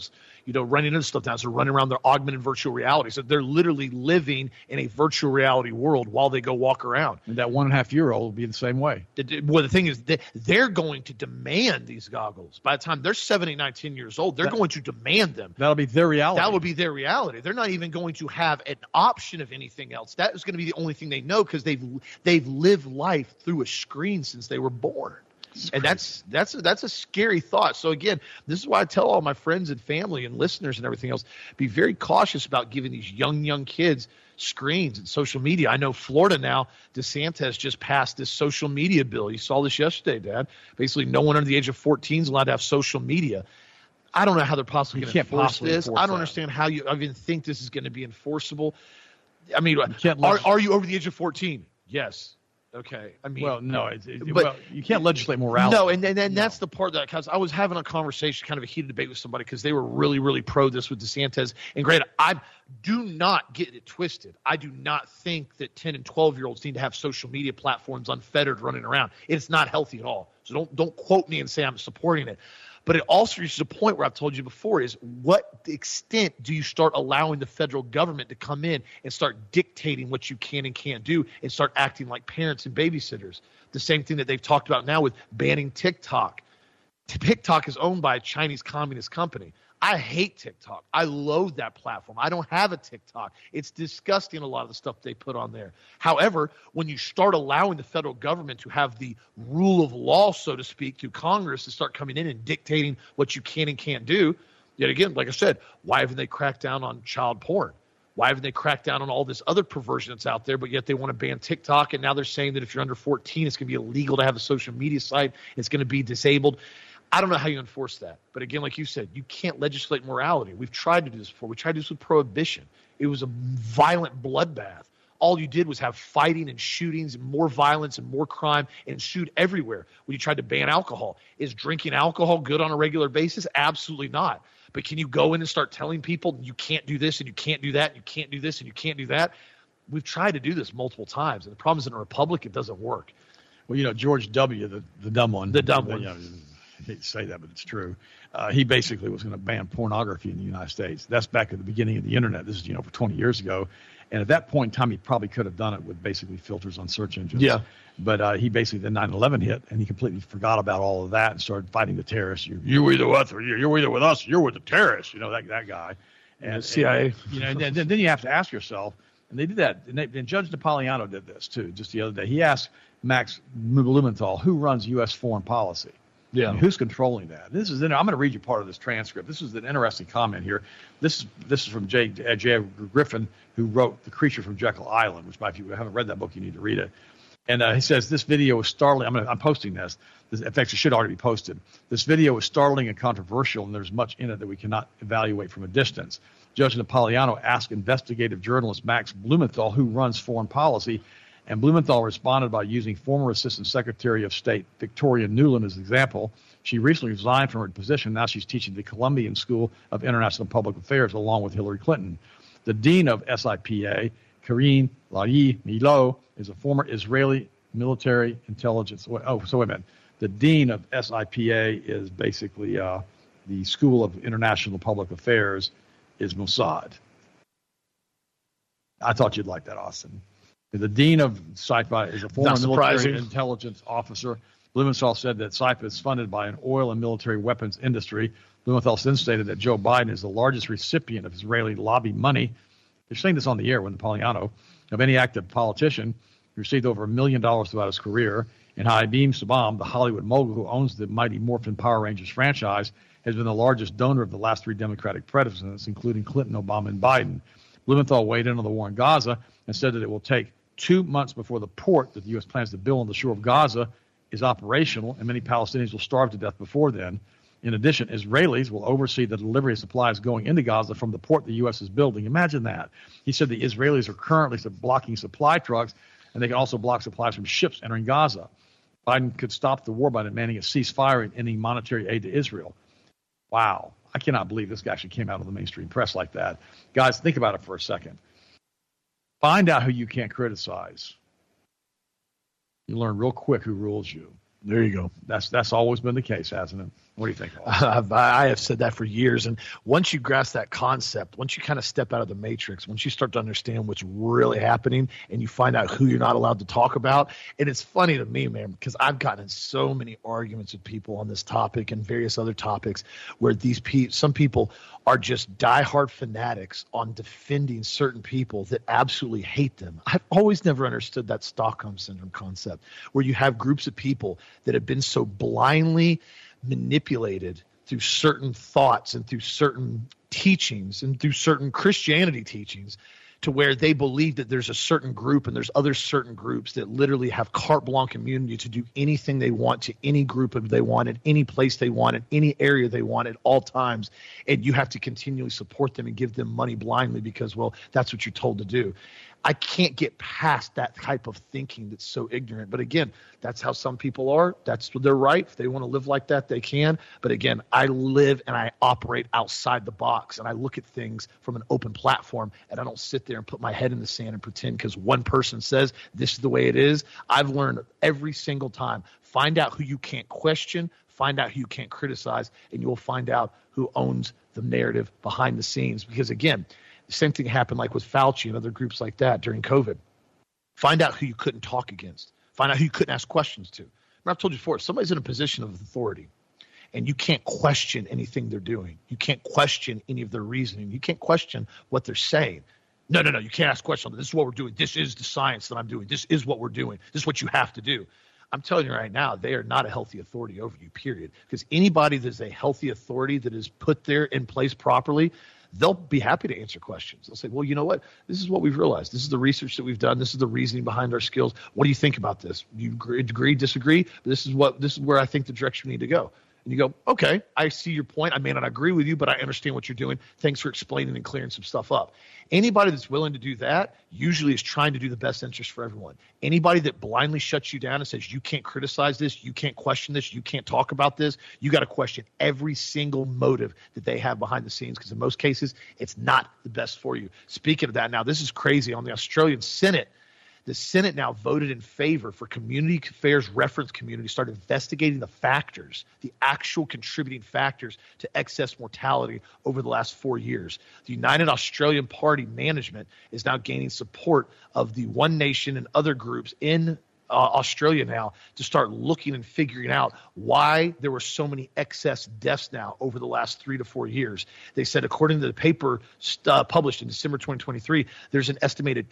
running into stuff now. So running around their augmented virtual reality. So they're literally living in a virtual reality world while they go walk around. And that 1.5-year-old will be the same way. Well, the thing is, they're going to demand these goggles. By the time they're 7, 8, 9, 10 years old, they're going to demand them. That'll be their reality. That will be their reality. They're not even going to have an option of anything else. That is going to be the only thing they know because they've lived life through a screen since they were born. And that's a scary thought. So again, this is why I tell all my friends and family and listeners and everything else, be very cautious about giving these young kids screens and social media. I know Florida now, DeSantis just passed this social media bill. You saw this yesterday, Dad. Basically, no one under the age of 14 is allowed to have social media. I don't know how they're possibly going to enforce this. I don't understand how you even think this is going to be enforceable. I mean, are you over the age of 14? Yes. Okay. I mean, well, no, but you can't legislate morality. No, and that's the part that, because I was having a conversation, kind of a heated debate with somebody because they were really, really pro this with DeSantis. And granted, I do not get it twisted. I do not think that 10 and 12-year-olds need to have social media platforms unfettered running around. It's not healthy at all. So don't quote me and say I'm supporting it. But it also reaches a point where I've told you before is what extent do you start allowing the federal government to come in and start dictating what you can and can't do and start acting like parents and babysitters? The same thing that they've talked about now with banning TikTok. TikTok is owned by a Chinese communist company. I hate TikTok. I loathe that platform. I don't have a TikTok. It's disgusting, a lot of the stuff they put on there. However, when you start allowing the federal government to have the rule of law, so to speak, through Congress to start coming in and dictating what you can and can't do, yet again, like I said, why haven't they cracked down on child porn? Why haven't they cracked down on all this other perversion that's out there, but yet they want to ban TikTok, and now they're saying that if you're under 14, it's going to be illegal to have a social media site. It's going to be disabled. I don't know how you enforce that. But again, like you said, you can't legislate morality. We've tried to do this before. We tried to do this with prohibition. It was a violent bloodbath. All you did was have fighting and shootings and more violence and more crime and ensued everywhere when you tried to ban alcohol. Is drinking alcohol good on a regular basis? Absolutely not. But can you go in and start telling people you can't do this and you can't do that and you can't do this and you can't do that? We've tried to do this multiple times. And the problem is in a republic, it doesn't work. Well, George W., the dumb one. The dumb one. I hate to say that, but it's true. He basically was going to ban pornography in the United States. That's back at the beginning of the internet. This is, for 20 years ago. And at that point in time, he probably could have done it with basically filters on search engines. Yeah. But he basically, then 9/11 hit, and he completely forgot about all of that and started fighting the terrorists. You're either with us, or you're either with us, or you're with the terrorists. that guy. And CIA. And then you have to ask yourself, and they did that. And Judge Napolitano did this too, just the other day. He asked Max Blumenthal, who runs U.S. foreign policy? Yeah. And who's controlling that? I'm going to read you part of this transcript. This is an interesting comment here. This is from J. Griffin, who wrote The Creature from Jekyll Island, which, if you haven't read that book, you need to read it. And he says, this video is startling. I'm posting this. In fact, it should already be posted. This video is startling and controversial, and there's much in it that we cannot evaluate from a distance. Judge Napolitano asked investigative journalist Max Blumenthal, who runs foreign policy, and Blumenthal responded by using former Assistant Secretary of State Victoria Nuland as an example. She recently resigned from her position. Now she's teaching at the Columbian School of International Public Affairs along with Hillary Clinton. The dean of SIPA, Karine Laï-Milo, is a former Israeli military intelligence. Wait a minute. The dean of SIPA is basically the School of International Public Affairs is Mossad. I thought you'd like that, Austin. The dean of SIPA is a former military intelligence officer. Blumenthal said that SIPA is funded by an oil and military weapons industry. Blumenthal then stated that Joe Biden is the largest recipient of Israeli lobby money. They're saying this on the air with Napolitano. Of any active politician, he received over $1 million throughout his career. And Haim Saban, the Hollywood mogul who owns the Mighty Morphin Power Rangers franchise, has been the largest donor of the last three Democratic presidents, including Clinton, Obama, and Biden. Blumenthal weighed in on the war in Gaza and said that it will take 2 months before the port that the U.S. plans to build on the shore of Gaza is operational, and many Palestinians will starve to death before then. In addition, Israelis will oversee the delivery of supplies going into Gaza from the port the U.S. is building. Imagine that. He said the Israelis are currently blocking supply trucks, and they can also block supplies from ships entering Gaza. Biden could stop the war by demanding a ceasefire and ending monetary aid to Israel. Wow. I cannot believe this guy actually came out of the mainstream press like that. Guys, think about it for a second. Find out who you can't criticize. You learn real quick who rules you. There you go. That's always been the case, hasn't it? What do you think? I have said that for years. And once you grasp that concept, once you kind of step out of the matrix, once you start to understand what's really happening and you find out who you're not allowed to talk about. And it's funny to me, man, because I've gotten in so many arguments with people on this topic and various other topics where some people are just diehard fanatics on defending certain people that absolutely hate them. I've always never understood that Stockholm Syndrome concept where you have groups of people that have been so blindly manipulated through certain thoughts and through certain teachings and through certain Christianity teachings to where they believe that there's a certain group and there's other certain groups that literally have carte blanche immunity to do anything they want to any group if they want, at any place they want, in any area they want, at all times. And you have to continually support them and give them money blindly because, well, that's what you're told to do. I can't get past that type of thinking that's so ignorant. But again, that's how some people are. That's their right. If they want to live like that, they can. But again, I live and I operate outside the box and I look at things from an open platform and I don't sit there and put my head in the sand and pretend because one person says this is the way it is. I've learned every single time, find out who you can't question, find out who you can't criticize, and you'll find out who owns the narrative behind the scenes. Because again, the same thing happened like with Fauci and other groups like that during COVID. Find out who you couldn't talk against. Find out who you couldn't ask questions to. Remember, I've told you before, if somebody's in a position of authority and you can't question anything they're doing, you can't question any of their reasoning, you can't question what they're saying. No, you can't ask questions. This is what we're doing. This is the science that I'm doing. This is what we're doing. This is what you have to do. I'm telling you right now, they are not a healthy authority over you, period. Because anybody that's a healthy authority that is put there in place properly, they'll be happy to answer questions. They'll say, well, you know what? This is what we've realized. This is the research that we've done. This is the reasoning behind our skills. What do you think about this? You agree, disagree? This is where I think the direction we need to go. And you go, okay, I see your point. I may not agree with you, but I understand what you're doing. Thanks for explaining and clearing some stuff up. Anybody that's willing to do that usually is trying to do the best interest for everyone. Anybody that blindly shuts you down and says, you can't criticize this, you can't question this, you can't talk about this, you got to question every single motive that they have behind the scenes because in most cases, it's not the best for you. Speaking of that, now this is crazy. On the Australian Senate, the Senate now voted in favor for Community Affairs Reference Committee to start investigating the factors, the actual contributing factors to excess mortality over the last 4 years. The United Australian Party management is now gaining support of the One Nation and other groups in Australia now to start looking and figuring out why there were so many excess deaths now over the last 3 to 4 years. They said, according to the paper published in December 2023, there's an estimated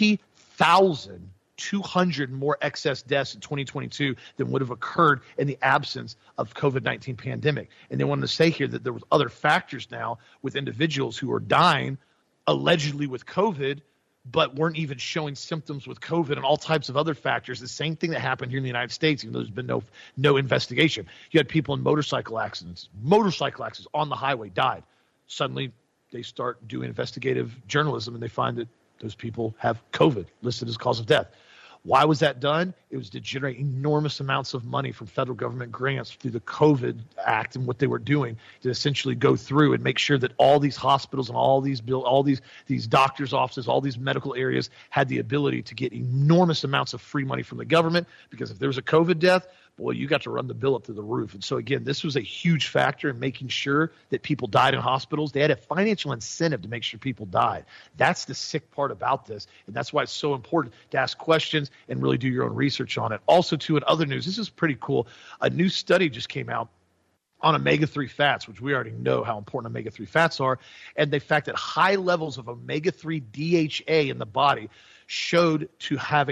20,200 more excess deaths in 2022 than would have occurred in the absence of COVID-19 pandemic. And they wanted to say here that there was other factors now with individuals who are dying allegedly with COVID, but weren't even showing symptoms with COVID and all types of other factors. The same thing that happened here in the United States, even though there's been no investigation. You had people in motorcycle accidents on the highway died. Suddenly they start doing investigative journalism and they find that those people have COVID listed as cause of death. Why was that done? It was to generate enormous amounts of money from federal government grants through the COVID Act and what they were doing to essentially go through and make sure that all these hospitals and all these doctors' offices, all these medical areas had the ability to get enormous amounts of free money from the government because if there was a COVID death, boy, you got to run the bill up to the roof. And so, again, this was a huge factor in making sure that people died in hospitals. They had a financial incentive to make sure people died. That's the sick part about this, and that's why it's so important to ask questions and really do your own research on it. Also, too, in other news, this is pretty cool. A new study just came out on omega-3 fats, which we already know how important omega-3 fats are, and the fact that high levels of omega-3 DHA in the body showed to have a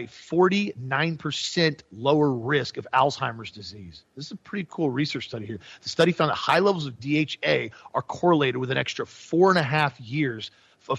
49% lower risk of Alzheimer's disease. This is a pretty cool research study here. The study found that high levels of DHA are correlated with an extra 4.7 years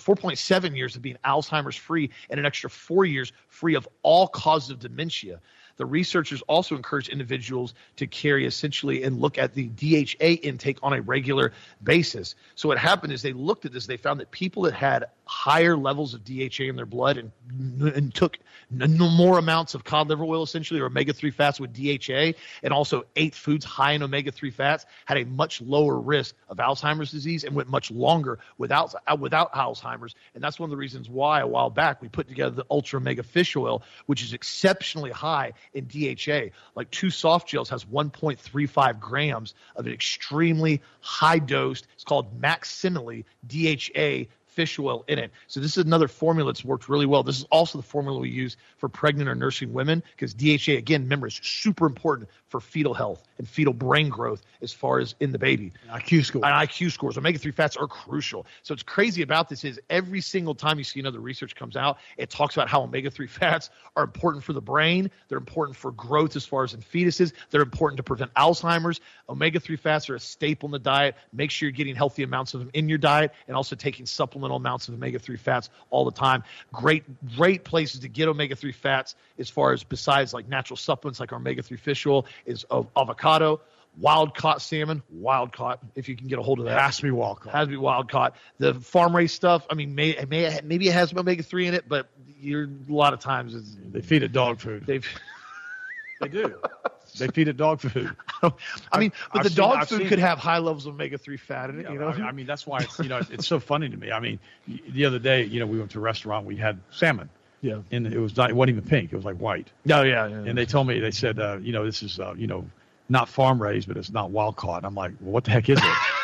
of being Alzheimer's free and an extra 4 years free of all causes of dementia. The researchers also encourage individuals to carry essentially and look at the DHA intake on a regular basis. So what happened is they looked at this. They found that people that had higher levels of DHA in their blood and took more amounts of cod liver oil essentially or omega-3 fats with DHA and also ate foods high in omega-3 fats had a much lower risk of Alzheimer's disease and went much longer without Alzheimer's. And that's one of the reasons why a while back we put together the Ultra Omega Fish Oil, which is exceptionally high in DHA. Like 2 soft gels has 1.35 grams of an extremely high dose. It's called Maximally DHA fish oil in it. So this is another formula that's worked really well. This is also the formula we use for pregnant or nursing women because DHA, again, remember, is super important for fetal health and fetal brain growth as far as in the baby. IQ score. And IQ scores. Omega-3 fats are crucial. So what's crazy about this is every single time you see another research comes out, it talks about how omega-3 fats are important for the brain. They're important for growth as far as in fetuses. They're important to prevent Alzheimer's. Omega-3 fats are a staple in the diet. Make sure you're getting healthy amounts of them in your diet and also taking supplemental amounts of omega-3 fats all the time. Great places to get omega-3 fats as far as besides like natural supplements like our omega-3 fish oil is avocado, wild-caught salmon, wild-caught, if you can get a hold of that. It has to be wild-caught. Has to be wild-caught. The farm-raised stuff, I mean, maybe it has some omega-3 in it, but a lot of times they feed it dog food. They do. They feed it dog food. I mean, but the dog food could have high levels of omega-3 fat in it, you know? I mean, that's why it's, it's so funny to me. I mean, the other day, we went to a restaurant, we had salmon. Yeah. And it wasn't even pink. It was like white. Oh, yeah. And they told me, they said, this is, not farm raised, but it's not wild caught. I'm like, well, what the heck is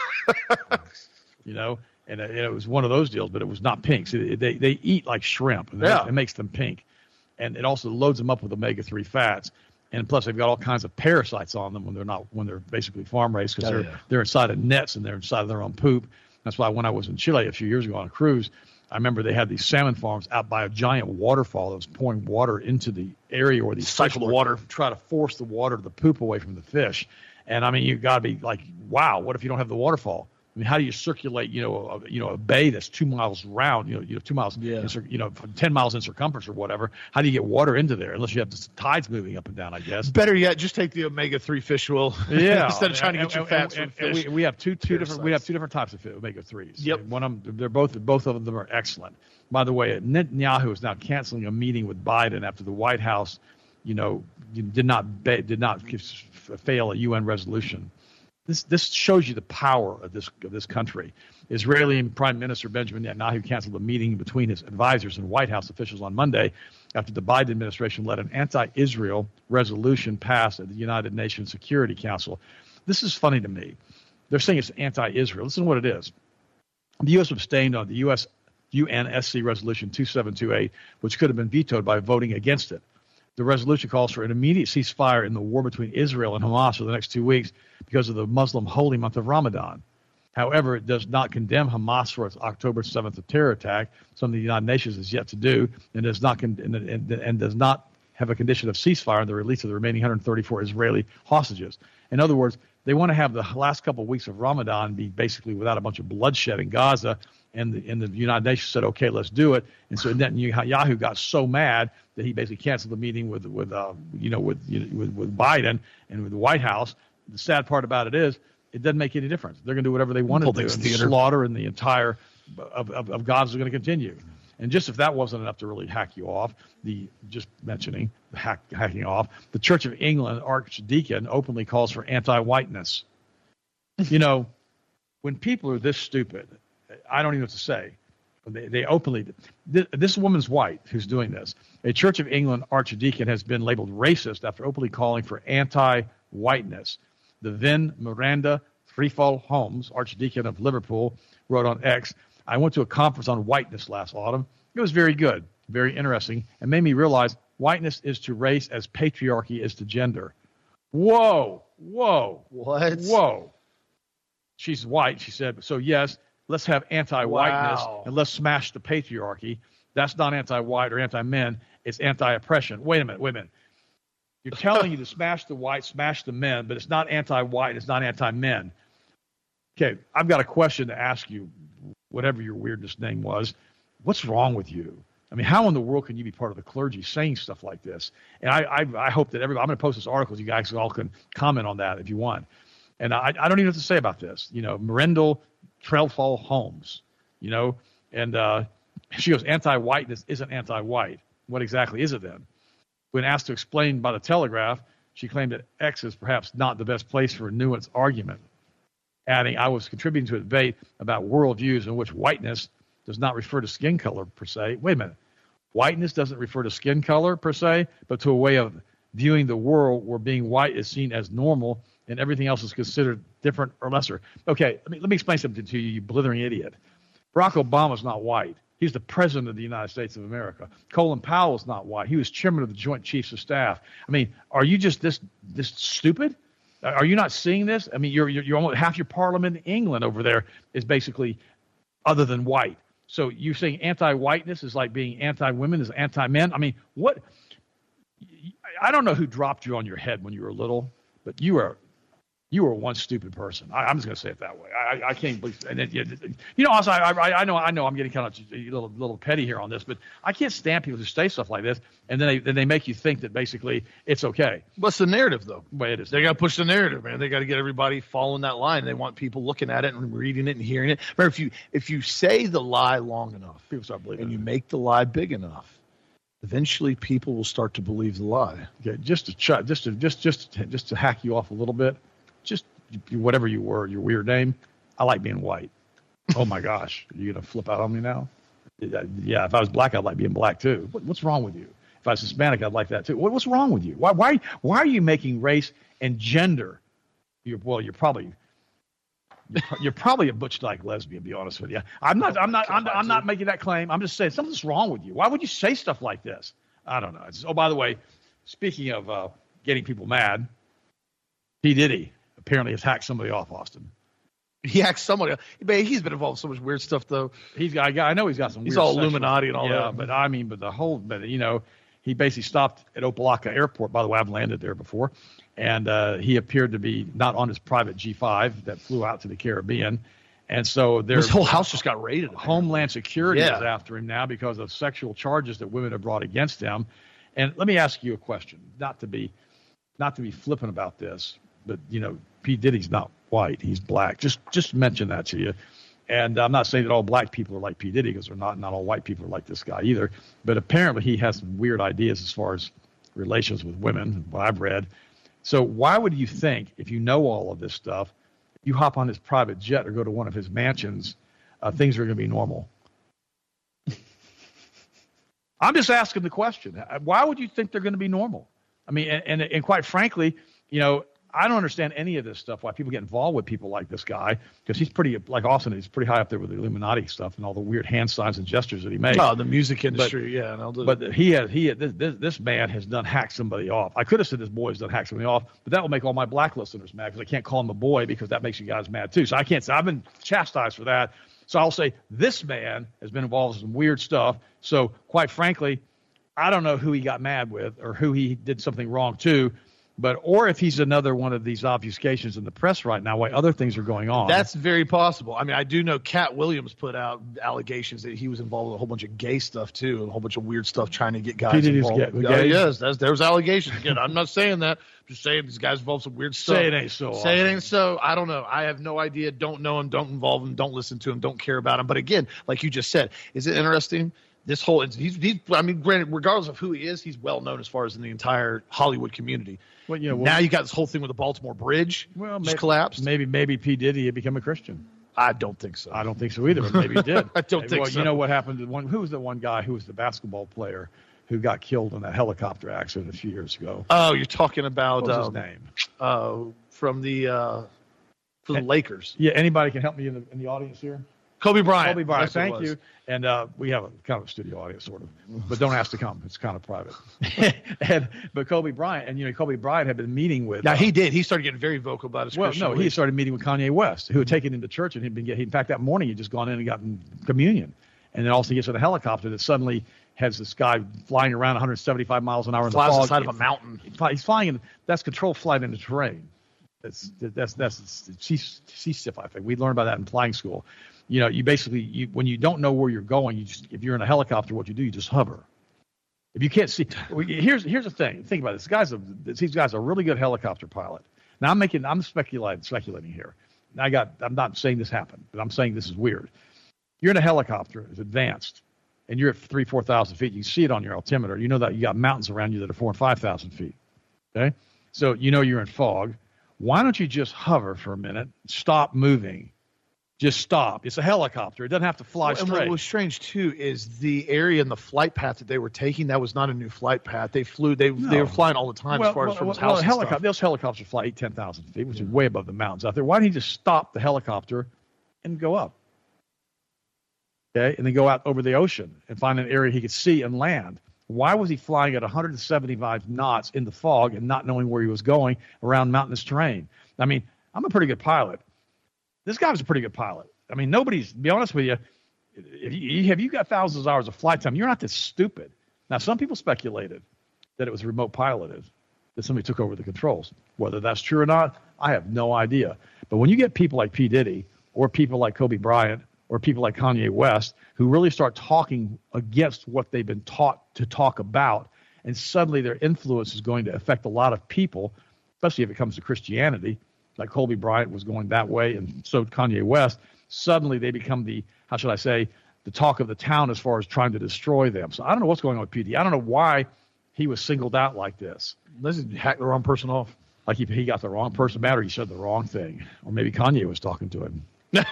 it? And it was one of those deals, but it was not pink. So they eat like shrimp, and it makes them pink. And it also loads them up with omega-3 fats. And plus, they've got all kinds of parasites on them when they're basically farm raised because they're inside of nets and they're inside of their own poop. That's why when I was in Chile a few years ago on a cruise, I remember they had these salmon farms out by a giant waterfall that was pouring water into the area where these cycle the water, try to force the water, the poop away from the fish. And I mean, you got to be like, wow, what if you don't have the waterfall? I mean, how do you circulate, a bay that's 2 miles round, 2 miles, 10 miles in circumference or whatever? How do you get water into there unless you have the tides moving up and down, I guess? Better yet, just take the omega-3 fish oil instead of trying to get your fats from fish. We have two different types of omega-3s. Yep. One of them, both of them are excellent. By the way, Netanyahu is now canceling a meeting with Biden after the White House, did not fail a UN resolution. This shows you the power of this country. Israeli Prime Minister Benjamin Netanyahu canceled a meeting between his advisors and White House officials on Monday after the Biden administration let an anti-Israel resolution pass at the United Nations Security Council. This is funny to me. They're saying it's anti-Israel. Listen to what it is. The U.S. abstained on the U.S. UNSC Resolution 2728, which could have been vetoed by voting against it. The resolution calls for an immediate ceasefire in the war between Israel and Hamas for the next 2 weeks because of the Muslim holy month of Ramadan. However, it does not condemn Hamas for its October 7th terror attack, something the United Nations has yet to do, and does not have a condition of ceasefire and the release of the remaining 134 Israeli hostages. In other words, they want to have the last couple of weeks of Ramadan be basically without a bunch of bloodshed in Gaza, and the United Nations said, okay, let's do it. And so Netanyahu got so mad that he basically canceled the meeting with Biden and with the White House. The sad part about it is it doesn't make any difference. They're going to do whatever they want to do. And the slaughter and the entire of Gaza are going to continue. And just if that wasn't enough to really hack you off, hacking off, the Church of England Archdeacon openly calls for anti-whiteness. When people are this stupid, I don't even know what to say. They openly, this woman's white who's doing this. A Church of England Archdeacon has been labeled racist after openly calling for anti-whiteness. The Vin Miranda Freefall Holmes, Archdeacon of Liverpool, wrote on X, I went to a conference on whiteness last autumn. It was very good, very interesting, and made me realize whiteness is to race as patriarchy is to gender. Whoa. What? Whoa. She's white, she said, so yes, let's have anti-whiteness and let's smash the patriarchy. That's not anti-white or anti-men. It's anti-oppression. Wait a minute. You're telling you to smash the white, smash the men, but it's not anti-white, it's not anti-men. Okay, I've got a question to ask you, whatever your weirdest name was. What's wrong with you? I mean, how in the world can you be part of the clergy saying stuff like this? And I hope that everybody, I'm going to post this article so you guys all can comment on that if you want. And I don't even know what to say about this. Miranda Freefall Holmes, and she goes, anti-whiteness isn't anti-white. What exactly is it then? When asked to explain by the Telegraph, she claimed that X is perhaps not the best place for a nuanced argument, adding, I was contributing to a debate about worldviews in which whiteness does not refer to skin color per se. Wait a minute. Whiteness doesn't refer to skin color per se, but to a way of viewing the world where being white is seen as normal and everything else is considered different or lesser. Okay, let me explain something to you, you blithering idiot. Barack Obama's not white. He's the president of the United States of America. Colin Powell is not white. He was chairman of the Joint Chiefs of Staff. I mean, are you just this stupid? Are you not seeing this? I mean, you're almost half your parliament in England over there is basically other than white. So you're saying anti-whiteness is like being anti-women, is anti-men? I mean, what? I don't know who dropped you on your head when you were little, but you were one stupid person. I'm just going to say it that way. I can't believe. And then, also, I know I'm getting kind of a little petty here on this, but I can't stand people who say stuff like this, and then they make you think that basically it's okay. What's the narrative, though? Well, it is. They got to push the narrative, man. They got to get everybody following that line. They want people looking at it and reading it and hearing it. Remember, if you say the lie long enough, people start believing, and you make the lie big enough, eventually people will start to believe the lie. Okay, just to hack you off a little bit. Just whatever you were, your weird name. I like being white. Oh my gosh, are you gonna flip out on me now? Yeah, if I was black, I'd like being black too. What's wrong with you? If I was Hispanic, I'd like that too. What's wrong with you? Why are you making race and gender? You're probably a butch-like lesbian. To be honest with you, I'm not making that claim. I'm just saying something's wrong with you. Why would you say stuff like this? I don't know. Oh, by the way, speaking of getting people mad, P. Diddy apparently has hacked somebody off, Austin. He hacked somebody. Man, he's been involved in so much weird stuff, though. I know he's got some. He's weird all Illuminati and all that. But he basically stopped at Opa-locka Airport. By the way, I've landed there before, and he appeared to be not on his private G5 that flew out to the Caribbean, and so his whole house just got raided. Homeland Security is after him now because of sexual charges that women have brought against him. And let me ask you a question, not to be flippant about this. But, P. Diddy's not white. He's black. Just mention that to you. And I'm not saying that all black people are like P. Diddy because they're not. Not all white people are like this guy either. But apparently he has some weird ideas as far as relations with women, what I've read. So why would you think, if you know all of this stuff, you hop on his private jet or go to one of his mansions, things are going to be normal? I'm just asking the question. Why would you think they're going to be normal? I mean, and quite frankly, I don't understand any of this stuff, why people get involved with people like this guy, because he's pretty, like Austin, he's pretty high up there with the Illuminati stuff and all the weird hand signs and gestures that he makes. Oh, the music industry, But this man has done hack somebody off. I could have said this boy has done hack somebody off, but that will make all my black listeners mad because I can't call him a boy because that makes you guys mad too. So I can't say, I've been chastised for that. So I'll say this man has been involved in some weird stuff. So quite frankly, I don't know who he got mad with or who he did something wrong to. Or if he's another one of these obfuscations in the press right now, why other things are going on. That's very possible. I mean, I do know Cat Williams put out allegations that he was involved with a whole bunch of gay stuff too, and a whole bunch of weird stuff trying to get guys involved. Yes, there's allegations. Again, I'm not saying that. I'm just saying these guys involved in some weird stuff. Say it ain't so. Say it ain't so. I don't know. I have no idea. Don't know him. Don't involve him. Don't listen to him. Don't care about him. But again, like you just said, is it interesting? This whole he's granted, regardless of who he is, he's well known as far as in the entire Hollywood community. Well, now you got this whole thing with the Baltimore Bridge just collapsed. Maybe P. Diddy had become a Christian. I don't think so. I don't think so either, but maybe he did. I don't think so. You know what happened to who was the one guy who was the basketball player who got killed in that helicopter accident a few years ago? Oh, you're talking about what was his name? From the Lakers. Yeah, anybody can help me in the audience here? Kobe Bryant. Thank you. And we have a kind of a studio audience, sort of, but don't ask to come. It's kind of private. But Kobe Bryant, and Kobe Bryant had been meeting with. Yeah, he did. He started getting very vocal about his. Well, no, he started meeting with Kanye West, who had taken him to church, and in fact, that morning he'd just gone in and gotten communion, and then also he gets in a helicopter that suddenly has this guy flying around 175 miles an hour in the fog. Flies inside of a mountain. He's flying in. That's controlled flight in the terrain. That's CSIF, I think. We learned about that in flying school. You basically, when you don't know where you're going, if you're in a helicopter, what you do, you just hover. If you can't see, here's the thing. Think about this. These guys are a really good helicopter pilot. Now I'm speculating here. I'm not saying this happened, but I'm saying this is weird. You're in a helicopter, it's advanced, and you're at 3,000-4,000 feet. You can see it on your altimeter. You know that you got mountains around you that are 4,000 and 5,000 feet. Okay, so you're in fog. Why don't you just hover for a minute, stop moving? just stop. It's a helicopter. It doesn't have to fly And straight. what was strange too is the area and the flight path that they were taking. That was not a new flight path. They flew. They were flying all the time as far as from his house. Those helicopters fly 10,000 feet, which is way above the mountains out there. Why didn't he just stop the helicopter and go up? Okay, and then go out over the ocean and find an area he could see and land. Why was he flying at 175 knots in the fog and not knowing where he was going around mountainous terrain? I mean, I'm a pretty good pilot. This guy was a pretty good pilot. I mean, to be honest with you, if you got thousands of hours of flight time, you're not this stupid. Now, some people speculated that it was remote piloted, that somebody took over the controls. Whether that's true or not, I have no idea. But when you get people like P. Diddy or people like Kobe Bryant or people like Kanye West who really start talking against what they've been taught to talk about, and suddenly their influence is going to affect a lot of people, especially if it comes to Christianity, like Kobe Bryant was going that way, and so Kanye West, suddenly they become the talk of the town as far as trying to destroy them. So I don't know what's going on with PD. I don't know why he was singled out like this. This is hack the wrong person off. Like he got the wrong person mad, or he said the wrong thing. Or maybe Kanye was talking to him.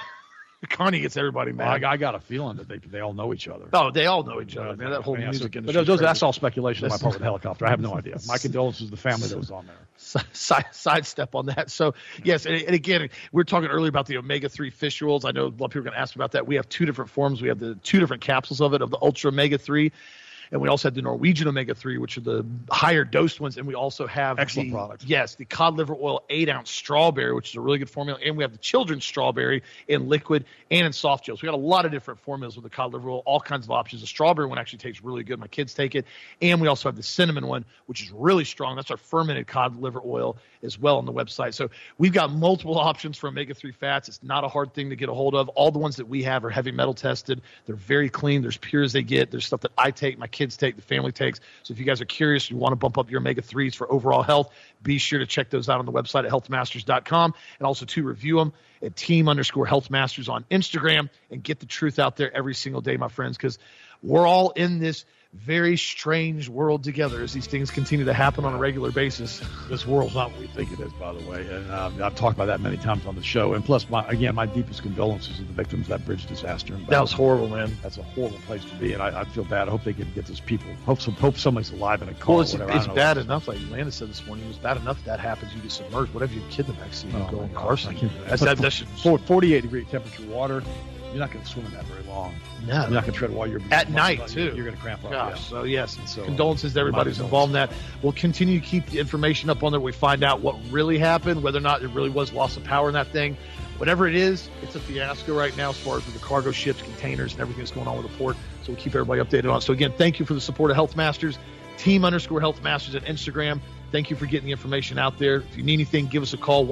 Kanye gets everybody mad. I got a feeling that they all know each other. Oh, they all know each other, man. That whole music industry. But that's all speculation on my part with the helicopter. I have no idea. My condolences to the family that was on there. Sidestep on that. So, yes, and again, we were talking earlier about the omega-3 fish oils. I know a lot of people are going to ask about that. We have two different forms. We have the two different capsules of it, of the Ultra Omega-3. And we also have the Norwegian Omega-3, which are the higher dosed ones. And we also have excellent products. Yes, the cod liver oil 8-ounce strawberry, which is a really good formula. And we have the children's strawberry in liquid and in soft gels. We got a lot of different formulas with the cod liver oil, all kinds of options. The strawberry one actually tastes really good. My kids take it. And we also have the cinnamon one, which is really strong. That's our fermented cod liver oil as well on the website. So we've got multiple options for omega-3 fats. It's not a hard thing to get a hold of. All the ones that we have are heavy metal tested. They're very clean. They're as pure as they get. There's stuff that I take, my kids take, the family takes. So if you guys are curious, you want to bump up your omega-3s for overall health, be sure to check those out on the website at healthmasters.com, and also to review them at team_healthmasters on Instagram, and get the truth out there every single day, my friends, because we're all in this very strange world together as these things continue to happen on a regular basis. This world's not what we think it is, by the way. And I've talked about that many times on the show. And plus, my deepest condolences to the victims of that bridge disaster. That was horrible, man. That's a horrible place to be. And I feel bad. I hope they can get those people. Hope somebody's alive in a car. Well, it's bad enough. Like Landon said this morning, it was bad enough if that happens. You get submerged. What if your kid in the backseat going Carson? That should 48-degree temperature water. You're not going to swim in that very long. No. You're not going to tread while you're at night, too. You're going to cramp up. Gosh, yeah. So, yes. So, condolences to everybody who's involved in that. We'll continue to keep the information up on there. We find out what really happened, whether or not it really was loss of power in that thing. Whatever it is, it's a fiasco right now as far as with the cargo ships, containers, and everything that's going on with the port. So we'll keep everybody updated on it. So, again, thank you for the support of Health Masters. Team_Health Masters at Instagram. Thank you for getting the information out there. If you need anything, give us a call,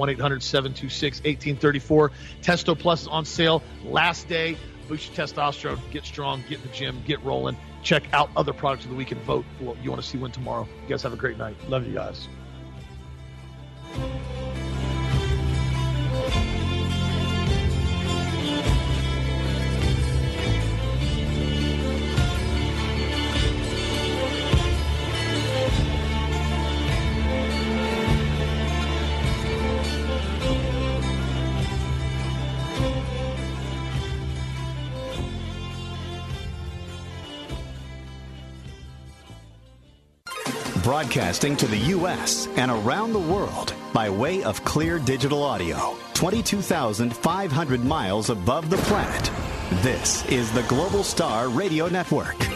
1-800-726-1834. Testo Plus is on sale. Last day. Boost your testosterone. Get strong. Get in the gym. Get rolling. Check out other products of the week and vote for what you want to see win tomorrow. You guys have a great night. Love you guys. Broadcasting to the U.S. and around the world by way of clear digital audio, 22,500 miles above the planet. This is the Global Star Radio Network.